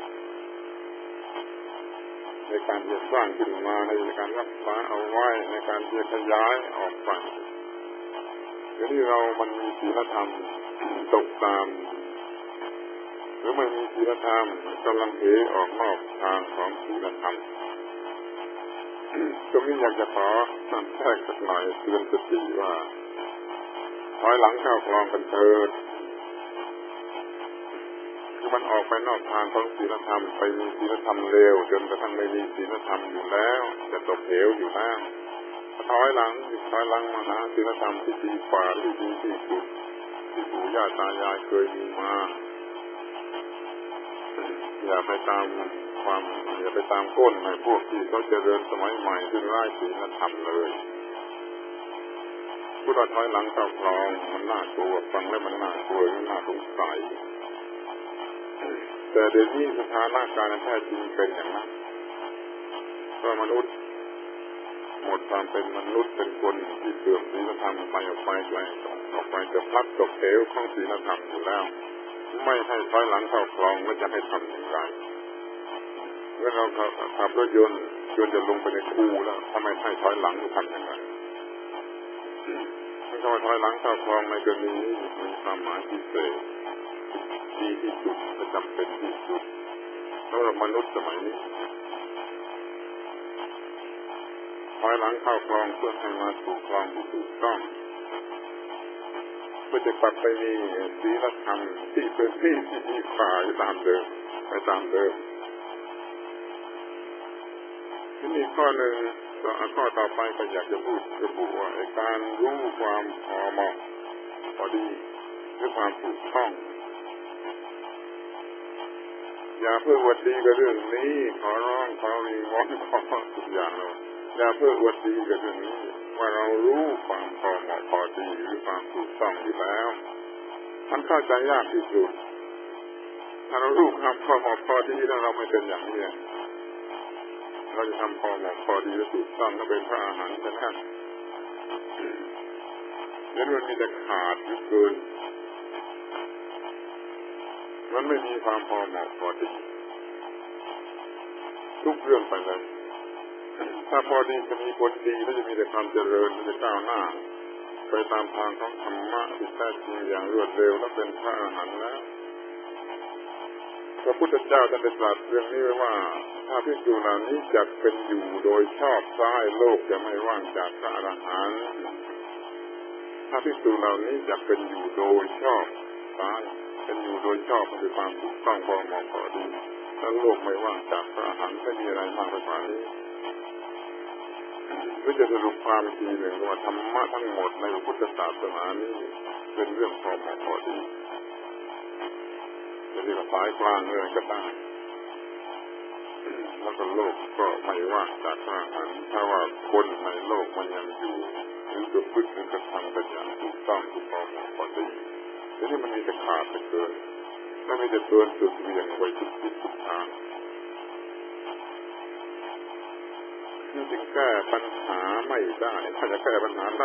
ในการที่จะสร้างขึ้นมาในการรักษาเอาไว้ในการที่จะขยายออกไปเดี๋ยวนี้เรามันมีศีลธรรมตกตามหรือไม่มีศีลธรรมกำลังเหออกนอกทางของศีลธรรมตรงนี้อยากจะขอแทรกสักหน่อยเตือนสติว่าถอยหลังเข้าคลองกันเถิดคือมันออกไปนอกทางของศีลธรรมไปมีศีลธรรมเลวจนกระทั่งไม่มีศีลธรรมอยู่แล้วจะตกเหวอยู่แล้วถอยหลังมาหาศีลธรรมที่ดีกว่าที่ดีที่สุดที่ปู่ย่าตายายเคยมีมาอย่าไปตามก้นในพวกที่เขาเจริญสมัยใหม่ที่ไร้ศีลธรรมเลยพูดว่าถอยหลังเข้าคลองมันน่ากลัวฟังแล้วมันน่ากลัวน่าสงสัยแต่เดี๋ยวนี้สถานการณ์แท้จริงเป็นอย่างนั้นเพราะมนุษย์หมดความเป็นมนุษย์เป็นคนที่เสื่อมศีลธรรมไปออกไปจะพลัดตกเหวของศีลธรรมอยู่แล้วไม่ให้ถอยหลังเข้าคลองแล้วจะให้ทำอย่างไรเมื่อเราขับรถยนต์จะลงไปในคูแล้วทำไมให้ถอยหลังทำอย่างไรถ้าถอยหลังเข้าคลองในกรณีนี้มีความหมายพิเศษดีที่สุดและจำเป็นที่สุดสำหรับมนุษย์สมัยนี้ถอยหลังเข้าคลองเพื่อให้มาสู่คลองที่ถูกต้องเพื่อจะกลับไปมีศีลธรรมที่เป็นที่ดีกว่าไปตามเดิมที่มีข้อหนึ่งข้อต่อไปก็อยากจะพูดว่าการรู้ความพอเหมาะพอดีหรือความถูกต้องอย่าเพื่ออวดดีกับเรื่องนี้ขอร้องขอวิงวอนขอทุกอย่างเลยอย่าเพื่ออวดดีกับเรื่องนี้ว่าเรารู้ความพอเหมาะพอดีหรือความถูกต้องอยู่แล้วมันเข้าใจยากที่สุดถ้าเรารู้ความพอเหมาะพอดีแล้วเราไม่เป็นอย่างนี้เราจะทำพอเหมาะพอดีและถูกต้องก็เป็นพระอรหันต์แต่นั่นนั้นมันมีแต่ขาดหรือเกินมันไม่มีความพอเหมาะพอดีทุกเรื่องไปเลยถ้าพอดีจะมีผลดีและจะมีแต่ความเจริญจะก้าวหน้าไปตามทางของธรรมะที่แท้จริงอย่างรวดเร็วและเป็นพระอรหันต์แล้วพระพุทธเจ้าท่านได้ตรัสเรื่องนี้ไว้ว่าถ้าภิกษุเหล่านี้จักเป็นอยู่โดยชอบซ้ายโลกจะไม่ว่างจากพระอรหันต์ถ้าภิกษุเหล่านี้จักเป็นอยู่โดยชอบซ้ายเป็นอยู่โดยชอบคือความถูกต้องพอเหมาะพอดีแล้วโลกไม่ว่างจากพระอรหันต์ไม่มีอะไรมากไปกว่านี้เพื่อจะสรุปความทีหนึ่งว่าธรรมะทั้งหมดในพุทธศาสนานี้เป็นเรื่องพอเหมาะพอดีจะเรียกว่าสายกลางเลยก็ได้แล้วก็โลกก็ไม่ว่างจากพระอรหันต์ถ้าว่าคนในโลกมันยังอยู่หรือจะพึ่งหรือกระทำกันอย่างถูกต้องถูกพอเหมาะพอดีทีนี้มันมีแต่ขาดแต่เกินแล้วมีแต่เกินจุดเวียงไว้ทุกทิศทุกทางนี่จึงแก้ปัญหาไม่ได้ถ้าจะแก้ปัญหาได้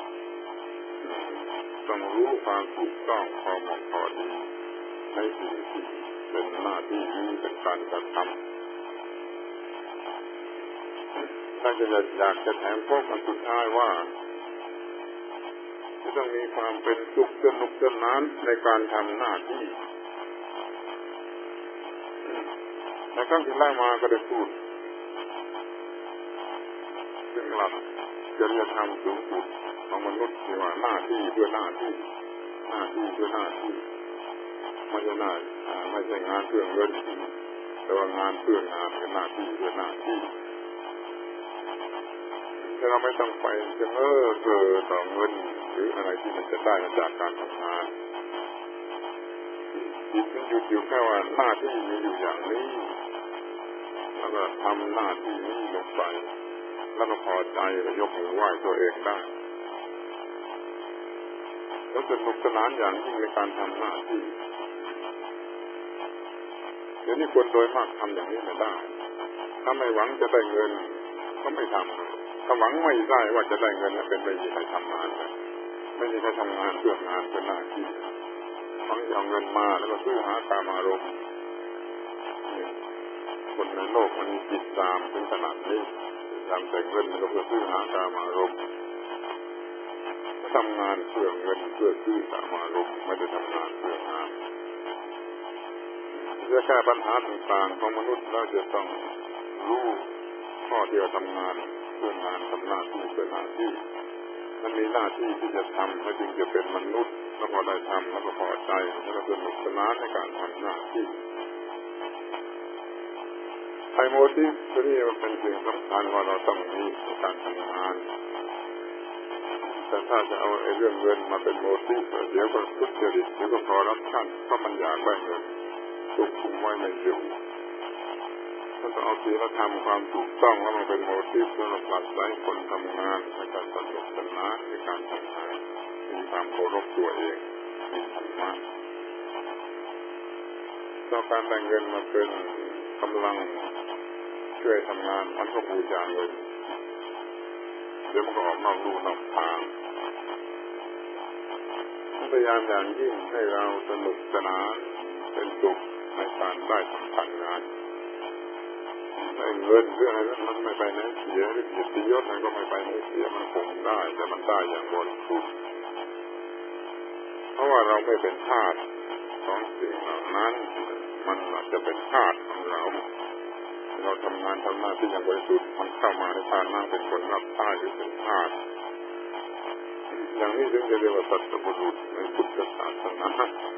ต้องรู้ความถูกต้องพอเหมาะพอดีในสิ่งที่เป็นหน้าที่นี้เป็นการกระทำถ้าจะอยากจะแถมพวกอันสุดท้ายว่าจะต้องมีความเป็นสุขสนุกสนานในการทำหน้าที่ในครั้งที่ไล่มาก็ได้พูดถึงหลักจริยธรรมสูงสุดของมนุษย์ที่ว่าหน้าที่เพื่อหน้าที่ไม่ใช่งานเพื่อเงินแต่ว่างานเพื่องานเป็นหน้าที่เพื่อหน้าที่แต่เราไม่ต้องไปจะต่อเงินหรืออะไรที่มันจะได้มาจากการทำงานจิตมันหยุดอยู่แค่ว่าหน้าที่มีอยู่อย่างนี้แล้วก็ทำหน้าที่นี้ลงไปแล้วก็พอใจแล้วยกมือไหว้ตัวเองได้แล้วสนุกสนานอย่างยิ่งในการทำหน้าที่เดี๋ยวนี้คนโดยมากทำอย่างนี้ไม่ได้ถ้าไม่หวังจะได้เงินก็ไม่ทำถ้าหวังไม่ได้ว่าจะได้เงินเป็นไม่มีใครทำงานเลยไม่มีใครทำงานเพื่องานเป็นหน้าที่หวังจะเอาเงินมาแล้วก็ซื้อหากามารมณ์คนในโลกมันมีจิตตามถึงขนาดนี้ทำแต่เงินแล้วก็ซื้อหากามารมณ์ทำงานเพื่อเงินเพื่อซื้อกามารมณ์ไม่ได้ทำงานเพื่องานจะแก้ปัญหาต่างๆของมนุษย์เราจะต้องรู้ข้อเดียวทำงานเพื่องานทำหน้าที่เพื่อหน้าที่มันมีหน้าที่ที่จะทำให้จึงจะเป็นมนุษย์แล้วพอได้ทำแล้วก็พอใจแล้วก็สนุกสนานในการทำหน้าที่ไอ้โมทีฟตัวนี้มันเป็นสิ่งสำคัญว่าเราต้องมีในการทำงานแต่ถ้าจะเอาไอ้เรื่องเงินมาเป็นโมทีฟเดี๋ยวก็ทุจริตเดี๋ยวก็คอร์รัปชันเพราะมันอยากได้เงินถูกคุมไว้ไม่อยู่ถ้าต้องเอาศีลธรรมความถูกต้องแล้วมันเป็นโมทีฟสำหรับผลักดันคนทำงานในการสนุกสนานในการทำงานมีความเคารพตัวเองมีธรรมะต้องการได้เงินมาเป็นกำลังช่วยทำงานมันก็บูชาเงินเดี๋ยวมันก็ออกนอกลู่นอกทางพยายามอย่างยิ่งให้เราสนุกสนานเป็นสุขในการได้ทำงานได้เงินเรื่องอะไรมันไม่ไปไหนเสียหรือเกียรติยศมันก็ไม่ไปไหนเสียมันคงได้แต่มันได้อย่างบริสุทธิ์เพราะว่าเราไม่เป็นทาสของสิ่งเหล่านั้นมันอาจจะเป็นทาสของเราทำงานทำหน้าที่อย่างบริสุทธิ์มันเข้ามาในฐานะเป็นคนรับใช้หรือเป็นทาสอย่างนี้ถึงจะเรียกว่าสัตบุรุษในพุทธศาสนา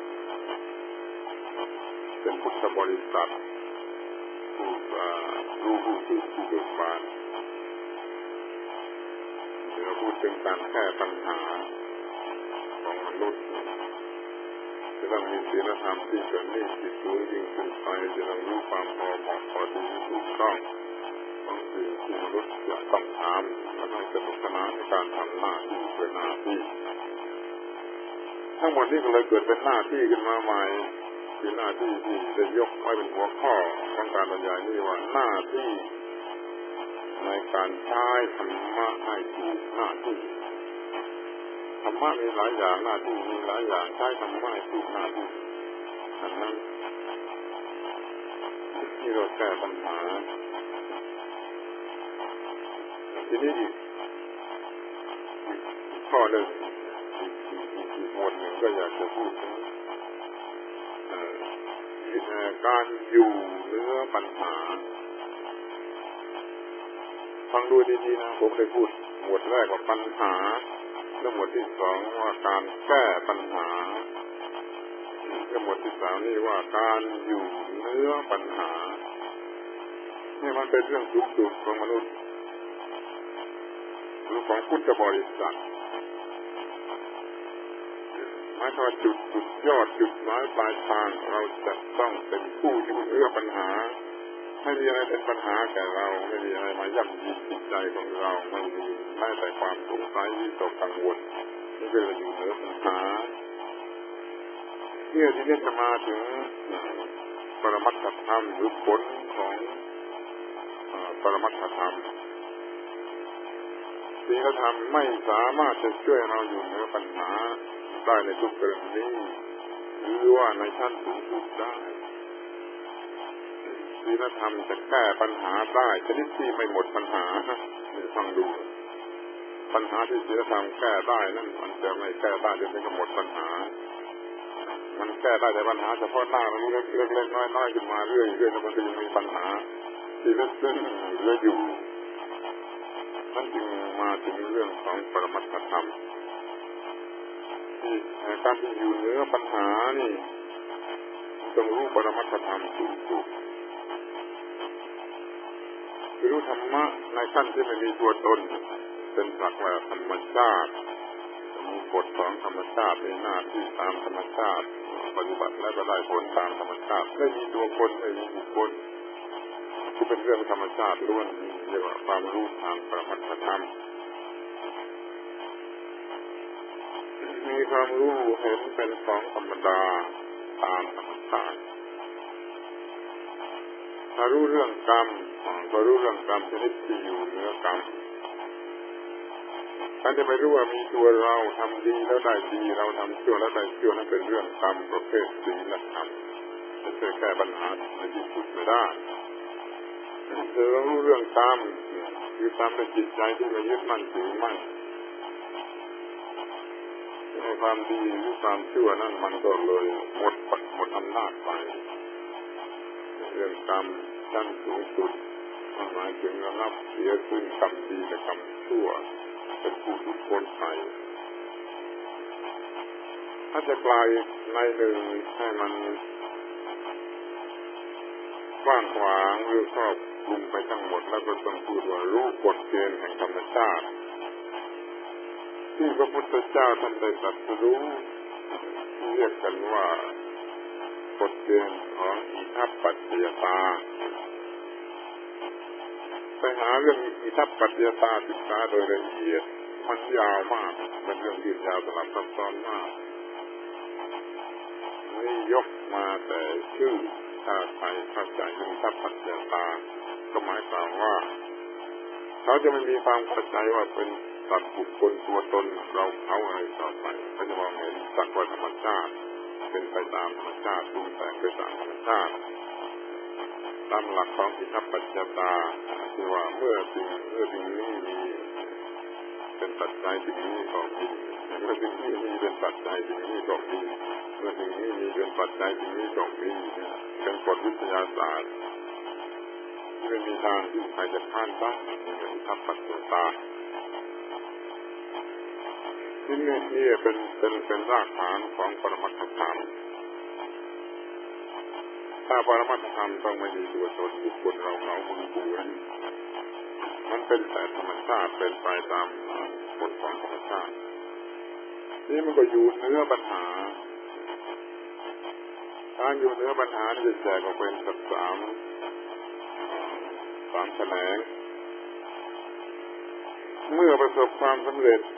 เป็นพุทธบริษัทผู้ตื่นผู้เบิกบานเราพูดถึงการแก้ปัญหาของมนุษย์จะต้องมีศีลธรรมที่เป็นนิสัยสูงยิ่งขึ้นไปจะต้องรู้ความพอเหมาะพอดีถูกต้องของสิ่งที่มนุษย์จะต้องทำและให้สนุกสนานในการทำหน้าที่เป็นหน้าที่ทั้งหมดนี้ก็เลยเกิดเป็นหน้าที่ขึ้นมาใหม่คือหน้าที่ที่จะยกไว้เป็นหัวข้อของการบรรยายนี้ว่าหน้าที่ในการใช้ธรรมะให้ถูกหน้าที่ธรรมะมีหลายอย่างหน้าที่มีหลายอย่างใช้ธรรมะให้ถูกหน้าที่อันนั้นที่เราแก้ปัญหาทีนี้อีกข้อหนึ่งอีกหมวดหนึ่งก็อยากจะพูดถึงการอยู่เนื้อปัญหาฟังดูดีๆนะผมได้พูดหมวดแรกว่าปัญหาแล้วหมวดที่สองว่าการแก้ปัญหาแล้วหมวดที่สามนี่ว่าการอยู่เนื้อปัญหานี่มันเป็นเรื่องสูงสุดของมนุษย์หรือของพุทธบริษัทหมายความว่าจุดยอดจุดหมายปลายทางเราจะต้องเป็นผู้อยู่เนื้อปัญหาไม่มีอะไรเป็นปัญหาแก่เราไม่มีอะไรมาย่ำยีจิตใจของเราไม่มีแม้แต่ความสงสัยวิตกกังวลนี่เป็นอยู่เหนือปัญหาที่นี้จะมาถึงปรมัตถธรรมหรือผลของปรมัตถธรรมศีลธรรมไม่สามารถจะช่วยเราอยู่เหนือปัญหาได้ในทุกกรณีหรือว่าในชั้นสูงสุดได้ศีลธรรมจะแก้ปัญหาได้ชนิดที่ไม่หมดปัญหาฟังดูปัญหาที่ศีลธรรมแก้ได้นั่นมันจะไม่แก้ได้จนถึงหมดปัญหามันแก้ได้แต่ปัญหาเฉพาะหน้ามันเล็กๆน้อยๆขึ้นมาเรื่อยๆแล้วมันก็ยังมีปัญหาที่ลึกซึ้งเหลืออยู่นั่นจึงมาถึงเรื่องของปรมัตถธรรมที่การที่อยู่เหนือปัญหานี่ต้องรู้ปรมัตถธรรมถูกรู้ธรรมะในขั้นที่ไม่มีตัวตนเป็นหลักว่าธรรมชาติมีกฎของธรรมชาติมีหน้าที่ตามธรรมชาติปฏิบัติแล้วก็ได้ผลตามธรรมชาติไม่มีตัวคนไม่มีบุคคลที่เป็นเรื่องธรรมชาติล้วนเรียกว่าความรู้ทางปรมัตถธรรมมีความรู้เห็นเป็นของธรรมดาตามธรรมชาติถ้ารู้เรื่องกรรมก็รู้เรื่องกรรมชนิดที่อยู่เหนือกรรมการจะไปรู้ว่ามีตัวเราทำดีแล้วได้ดีเราทำชั่วแล้วได้ชั่วนั่นเป็นเรื่องกรรมประเภทศีลธรรมจะช่วยแก้ปัญหาในที่สุดไม่ได้เรารู้เรื่องกรรมคือตามเป็นจิตใจที่ไม่ยึดมั่นถือมั่นในความดีหรือความชั่วนั่นมันก็เลยหมดอำนาจไปเรื่องกรรมชั้นสูงสุดหมายถึงระงับเสียซึ่งกรรมดีและกรรมชั่วเป็นผู้ดูทุกคนใส่ถ้าจะกลายในหนึ่งให้มันกว้างขวางหรือครอบคลุมไปทั้งหมดแล้วก็ต้องพูดว่ารู้กฎเกณฑ์แห่งธรรมชาติที่พระพุทธเจ้าท่านได้ตรัสรู้เรียกกันว่ากฎเกณฑ์ของอิทัปปัจจยตาไปหาเรื่องอิทัปปัจจยตาศึกษาโดยละเอียดมันยาวมากเป็นเรื่องยืดยาวสลับซับซ้อนมากนี่ยกมาแต่ชื่อถ้าใครเข้าใจอิทัปปัจจยตาก็หมายความว่าเขาจะไม่มีความเข้าใจว่าเป็นสัตว์บุคคลตัวตนเราเขาอะไรต่อไปเขาจะมองเห็นสัตว์ธรรมชาติเป็นไปตามธรรมชาติปรุงแต่งไปตามธรรมชาติตามหลักของอิทัปปัจจยตาที่ว่าเมื่อสิ่งนี้มีเป็นปัจจัยสิ่งนี้ก็มีเมื่อสิ่งนี้มีเป็นปัจจัยสิ่งนี้ก็มีเมื่อสิ่งนี้มีเป็นปัจจัยสิ่งนี้ก็มีเป็นกฎวิทยาศาสตร์ที่ไม่มีทางที่ใครจะข้ามได้อิทัปปัจจยตาที่นี่เป็นรากฐานของปรมัตถธรรมถ้าปรมัตถธรรมต้องไม่มีตัวตนบุคคลเราเขาคนอื่นมันเป็นแต่ธรรมชาติเป็นไปตามกฎของธรรมชาตินี่มันก็อยู่เนื้อปัญหาการอยู่เนื้อปัญหาจะแจกออกเป็นสามแขนงเมื่อประสบความสำเร็จ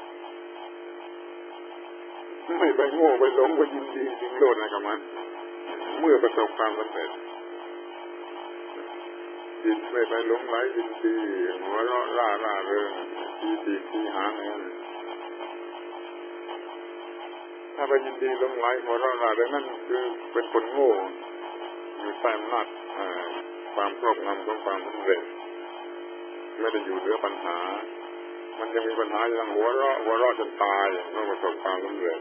ไม่ไปโง่ไปหลงไปยินดีจริงโลดนะครับมันเมื่อประสบความสำเร็จจิตไม่ไปหลงไหลยินดีหัวเราะร่าเริงทีหางถ้าไปยินดีหลงไหลหัวเราะร่าเริงนั่นคือเป็นคนโง่อยู่ใต้อำนาจความครอบงำของความสำเร็จไม่ได้อยู่เหนือปัญหามันยังมีปัญหาอย่างหัวเราะจนตายเมื่อประสบความสำเร็จ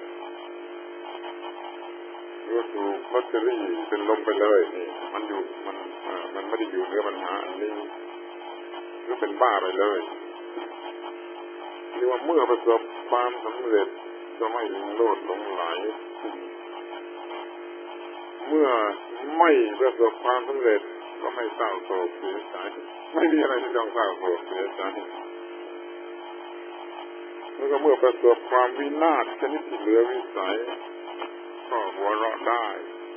รู้ถูกลอตเตอรี่เป็นลมไปเลยนี่มันไม่ได้อยู่เหนือปัญหาอันนี้ก็เป็นบ้าไปเลยที่ว่าเมื่อประสบความสำเร็จจะไม่โลดหลงไหลเมื่อไม่ประสบความสำเร็จก็ไม่เศร้าโศกเสียใจไม่มีอะไรที่ต้องเศร้าโศกเสียใจแล้วก็เมื่อประสบความวินาศชนิดที่เหลือวิสัยก็หัวเราะได้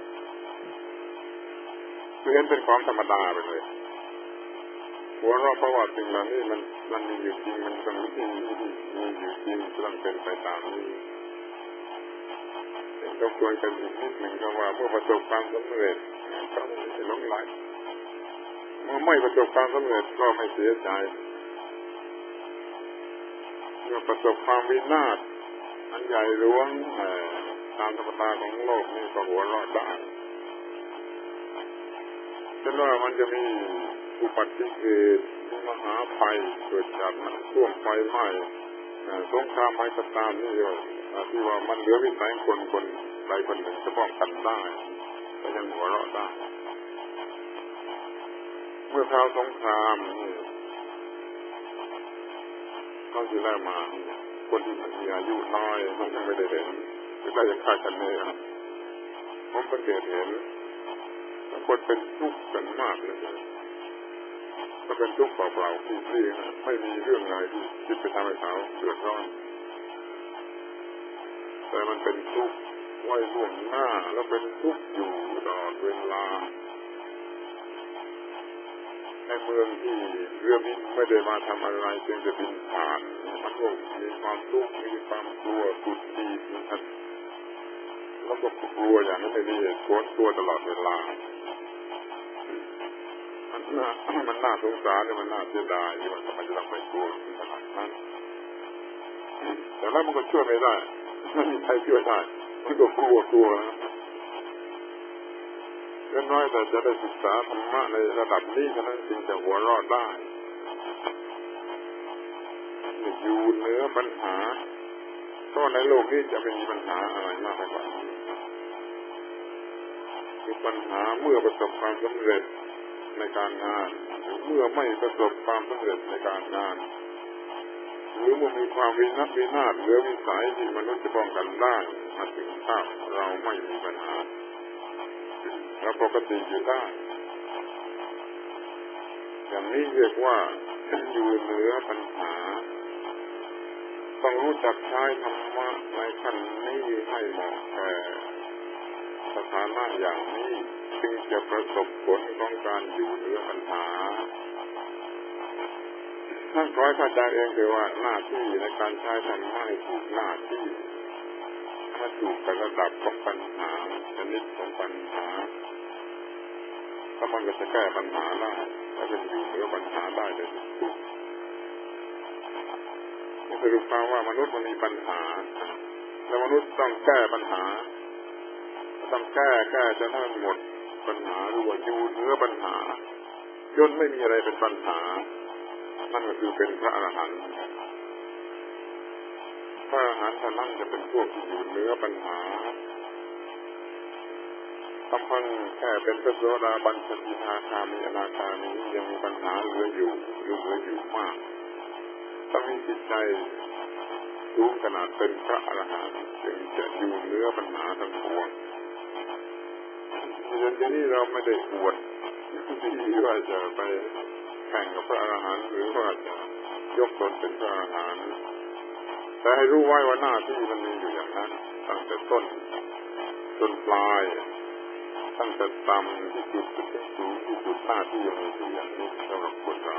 คือเห็นเป็นความธรรมดาไปเลยหัวเราะเพราะว่าสิ่งเหล่านี้มันมีอยู่จริงมันต้องมีอยู่จริงต้องเป็นไปตามนี้ก็ควรกันอีกนิดหนึ่งก็ว่าเมื่อประสบความสำเร็จก็ไม่หลงไหลเมื่อไม่ประสบความสำเร็จก็ไม่เสียใจเมื่อประสบความวินาศอันใหญ่หลวงตามธรรมดาของโลกนี่ก็หัวเราะได้ฉะนั้นมันจะมีอุบัติเหตุมหาภัยเกิดจากน้ำท่วมไฟไหม้สงครามอะไรก็ตามนี่ที่ว่ามันเหลือวิสัยคนใดคนหนึ่งจะป้องกันได้ก็ยังหัวเราะได้เมื่อคราวสงครามเขาจะได้มาคนที่มีอายุน้อยมันยังไม่ได้เห็นก็ได้ยังคาดกันเนี่ยผมสังเกตเห็นคนเป็นทุกข์กันมากเลยก็เป็นทุกข์เปล่าๆที่ไม่มีเรื่องอะไรที่ไปทำให้เขาเดือดร้อนแต่มันเป็นทุกข์ไว้ล่วงหน้าแล้วเป็นทุกข์อยู่ตลอดเวลาในเมืองที่เรือบินไม่ได้มาทำอะไรเพียงจะบินผ่านมันก็มีความทุกข์มีความกลัวสุดขีดนะครับแล้วก็กลัวอย่างนั้นไม่มีเหตุผลตัวตลอดเวลามันน่าสงสารมันน่าเสียดายที่มันทำไมจะต้องไปกลัวขนาดนั้นแต่แล้วมันก็ช่วยไม่ได้ไม่มีใครช่วยได้มันก็กลัวเล็กน้อยแต่จะได้ศึกษาธรรมะในระดับนี้ฉะนั้นจึงจะหัวรอดได้อยู่เหนือปัญหาก็ในโลกนี้จะไม่มีปัญหาอะไรมากไปกว่านี้คือปัญหาเมื่อประสบความสำเร็จในการงานเมื่อไม่ประสบความสำเร็จในการงานหรือมันมีความวินาศเหลือวิสัยที่มนุษย์จะป้องกันได้มาถึงภาพเราไม่มีปัญหาเราปกติอยู่ได้อย่างนี้เรียกว่าอยู่เหนือปัญหาต้องรู้จักใช้ธรรมะในขั้นนี้ให้เหมาะแก่สถานะอย่างนี้จึงจะประสบผลของการอยู่เหนือปัญหาท่านขอให้เข้าใจเองเลยว่าหน้าที่ในการใช้ธรรมะให้ถูกหน้าที่ถ้าถูกกับระดับของปัญหาชนิดของปัญหาถ้ามันก็จะแก้ปัญหาได้ถ้าเป็นอยู่เหนือปัญหาได้ในทุกสรุปว่ามนุษย์มันมีปัญหาแล้วมนุษย์ต้องแก้ปัญหาต้องแก้จนให้หมดปัญหาหรือว่าอยู่เหนือปัญหาจนไม่มีอะไรเป็นปัญหานั่นก็คือเป็นพระอรหันต์พระอรหันต์ท่านนั้นจะเป็นพวกที่อยู่เหนือปัญหาทำพังแค่เป็นพระโสดาบันสกิทาคามีอนาคามียังมีปัญหาเหลืออยู่มากต้องมีจิตใจสูงขนาดเป็นพระอรหันต์จึงจะอยู่เหนือปัญหาทั้งปวงอย่างนี้เราไม่ได้อวดที่ว่าจะไปแข่งกับพระอรหันต์หรือว่าจะยกตนเป็นพระอรหันต์แต่ให้รู้ไว้ว่าหน้าที่มันมีอยู่อย่างนั้นตั้งแต่ต้นจนปลายตั้งแต่ต่ำที่สุดจนถึงสูงที่สุดหน้าที่ยังมีอยู่อย่างนี้สำหรับคนเรา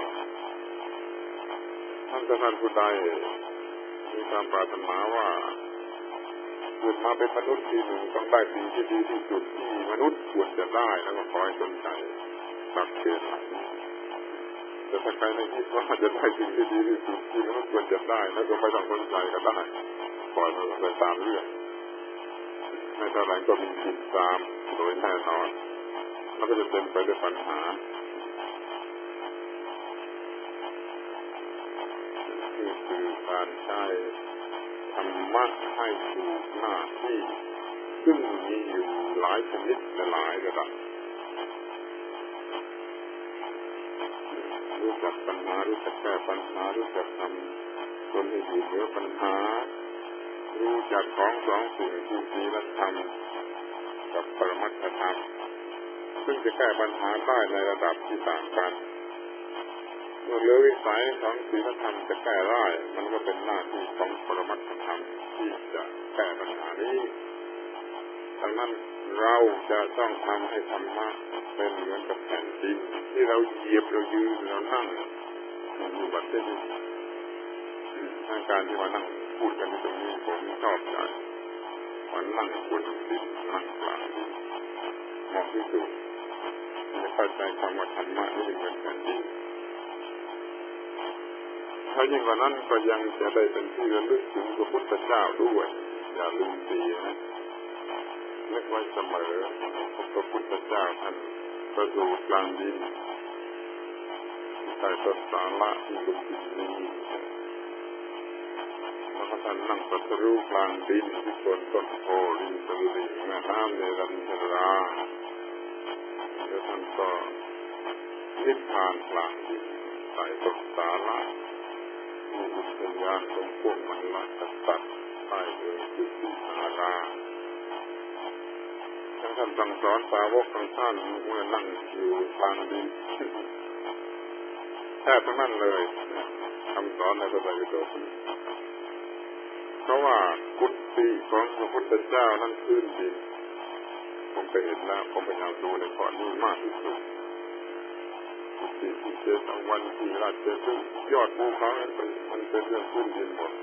ท่านผู้ใดมีความปรารถนาว่าเกิดมาเป็นมนุษย์ทีหนึ่งต้องได้สิ่งที่ดีที่สุดที่มนุษย์ควรจะได้แล้วก็คอยสนใจตักเตือนแต่ถ้าใครไม่คิดว่าจะได้สิ่งที่ดีที่สุดที่มนุษย์ควรจะได้แล้วก็ไม่ต้องสนใจก็ได้ปล่อยมันไปตามเรื่องในตอนหลังก็มีผิดตามโดยแน่นอนแล้วก็จะเต็มไปด้วยปัญหานี่คือการใช้ธรรมะให้ถูกหน้าที่ซึ่งมีอยู่หลายชนิดและหลายระดับรู้จักปัญหารู้จักแก้ปัญหารู้จักทำตนให้อยู่เหนือปัญหารู้จักของสองสิ่งคือศีลธรรมกับปรมัตถธรรมซึ่งจะแก้ปัญหาได้ในระดับที่ต่างกันเมื่อเหลือวิสัยของศีลธรรมจะแก้ได้มันก็เป็นหน้าที่ของปรมัตถธรรมที่จะแก้ปัญหานี้ดังนั้นเราจะต้องทำให้ธรรมะเป็นเหมือนกับแผ่นดินที่เราเหยียบเรายืนเรานั่งอยู่บัดนี้การที่มานั่งพูดกันตรงนี้ผมชอบใจมันนั่งบนดินนั่งกลางดินเหมาะที่สุดจะเข้าใจคำว่าธรรมะนี่เป็นแผ่นดินถ้ายิ่งกว่านั้นก็ยังจะได้เป็นที่ระลึกถึงพระพุทธเจ้าด้วยอย่าลืมดีนะนึกไว้เสมอพระพุทธเจ้าท่านประสูติกลางดินใต้ต้นสาระที่ลุกดินนี้แล้วก็ท่านนั่งตรัสรู้กลางดินที่โคนต้นโพริมตลิ่งแม่น้ำเนรัญชราแล้วท่านก็นิพพานกลางดินใต้ต้นสาระมีวิญญาณของพวกมันละตัดใต้เมืองกุสินาราท่านสั่งสอนสาวกของท่านเมื่อนั่งอยู่กลางดินแทบทั้งนั้นเลยคำสอนในพระไตรปิฎกเพราะว่ากุฏิของพระพุทธเจ้านั้นพื้นดินผมไปเห็นแล้วผมพยายามดูในข้อนี้มากที่สุดกุฏิที่เจตังวันที่ราชเจตุยอดภูเขามันเป็นเรื่องพื้นดินหมด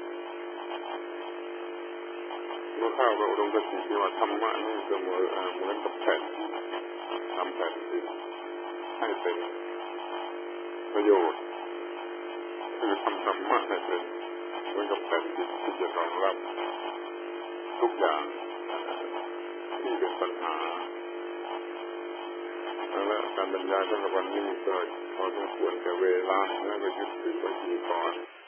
เมื่อข้าวเราลงกระสีที่ว่าธรรมะนี่เสมอเหมือนกับแผ่นทำแผ่นดินให้เป็นประโยชน์คือทำธรรมะให้เป็นเหมือนกับแผ่นดินที่จะรองรับทุกอย่างที่เป็นปัญหาและการบรรยายสำหรับวันนี้ก็พอสมควรแก่เวลาแล้วก็ยุติไว้ที่ก่อน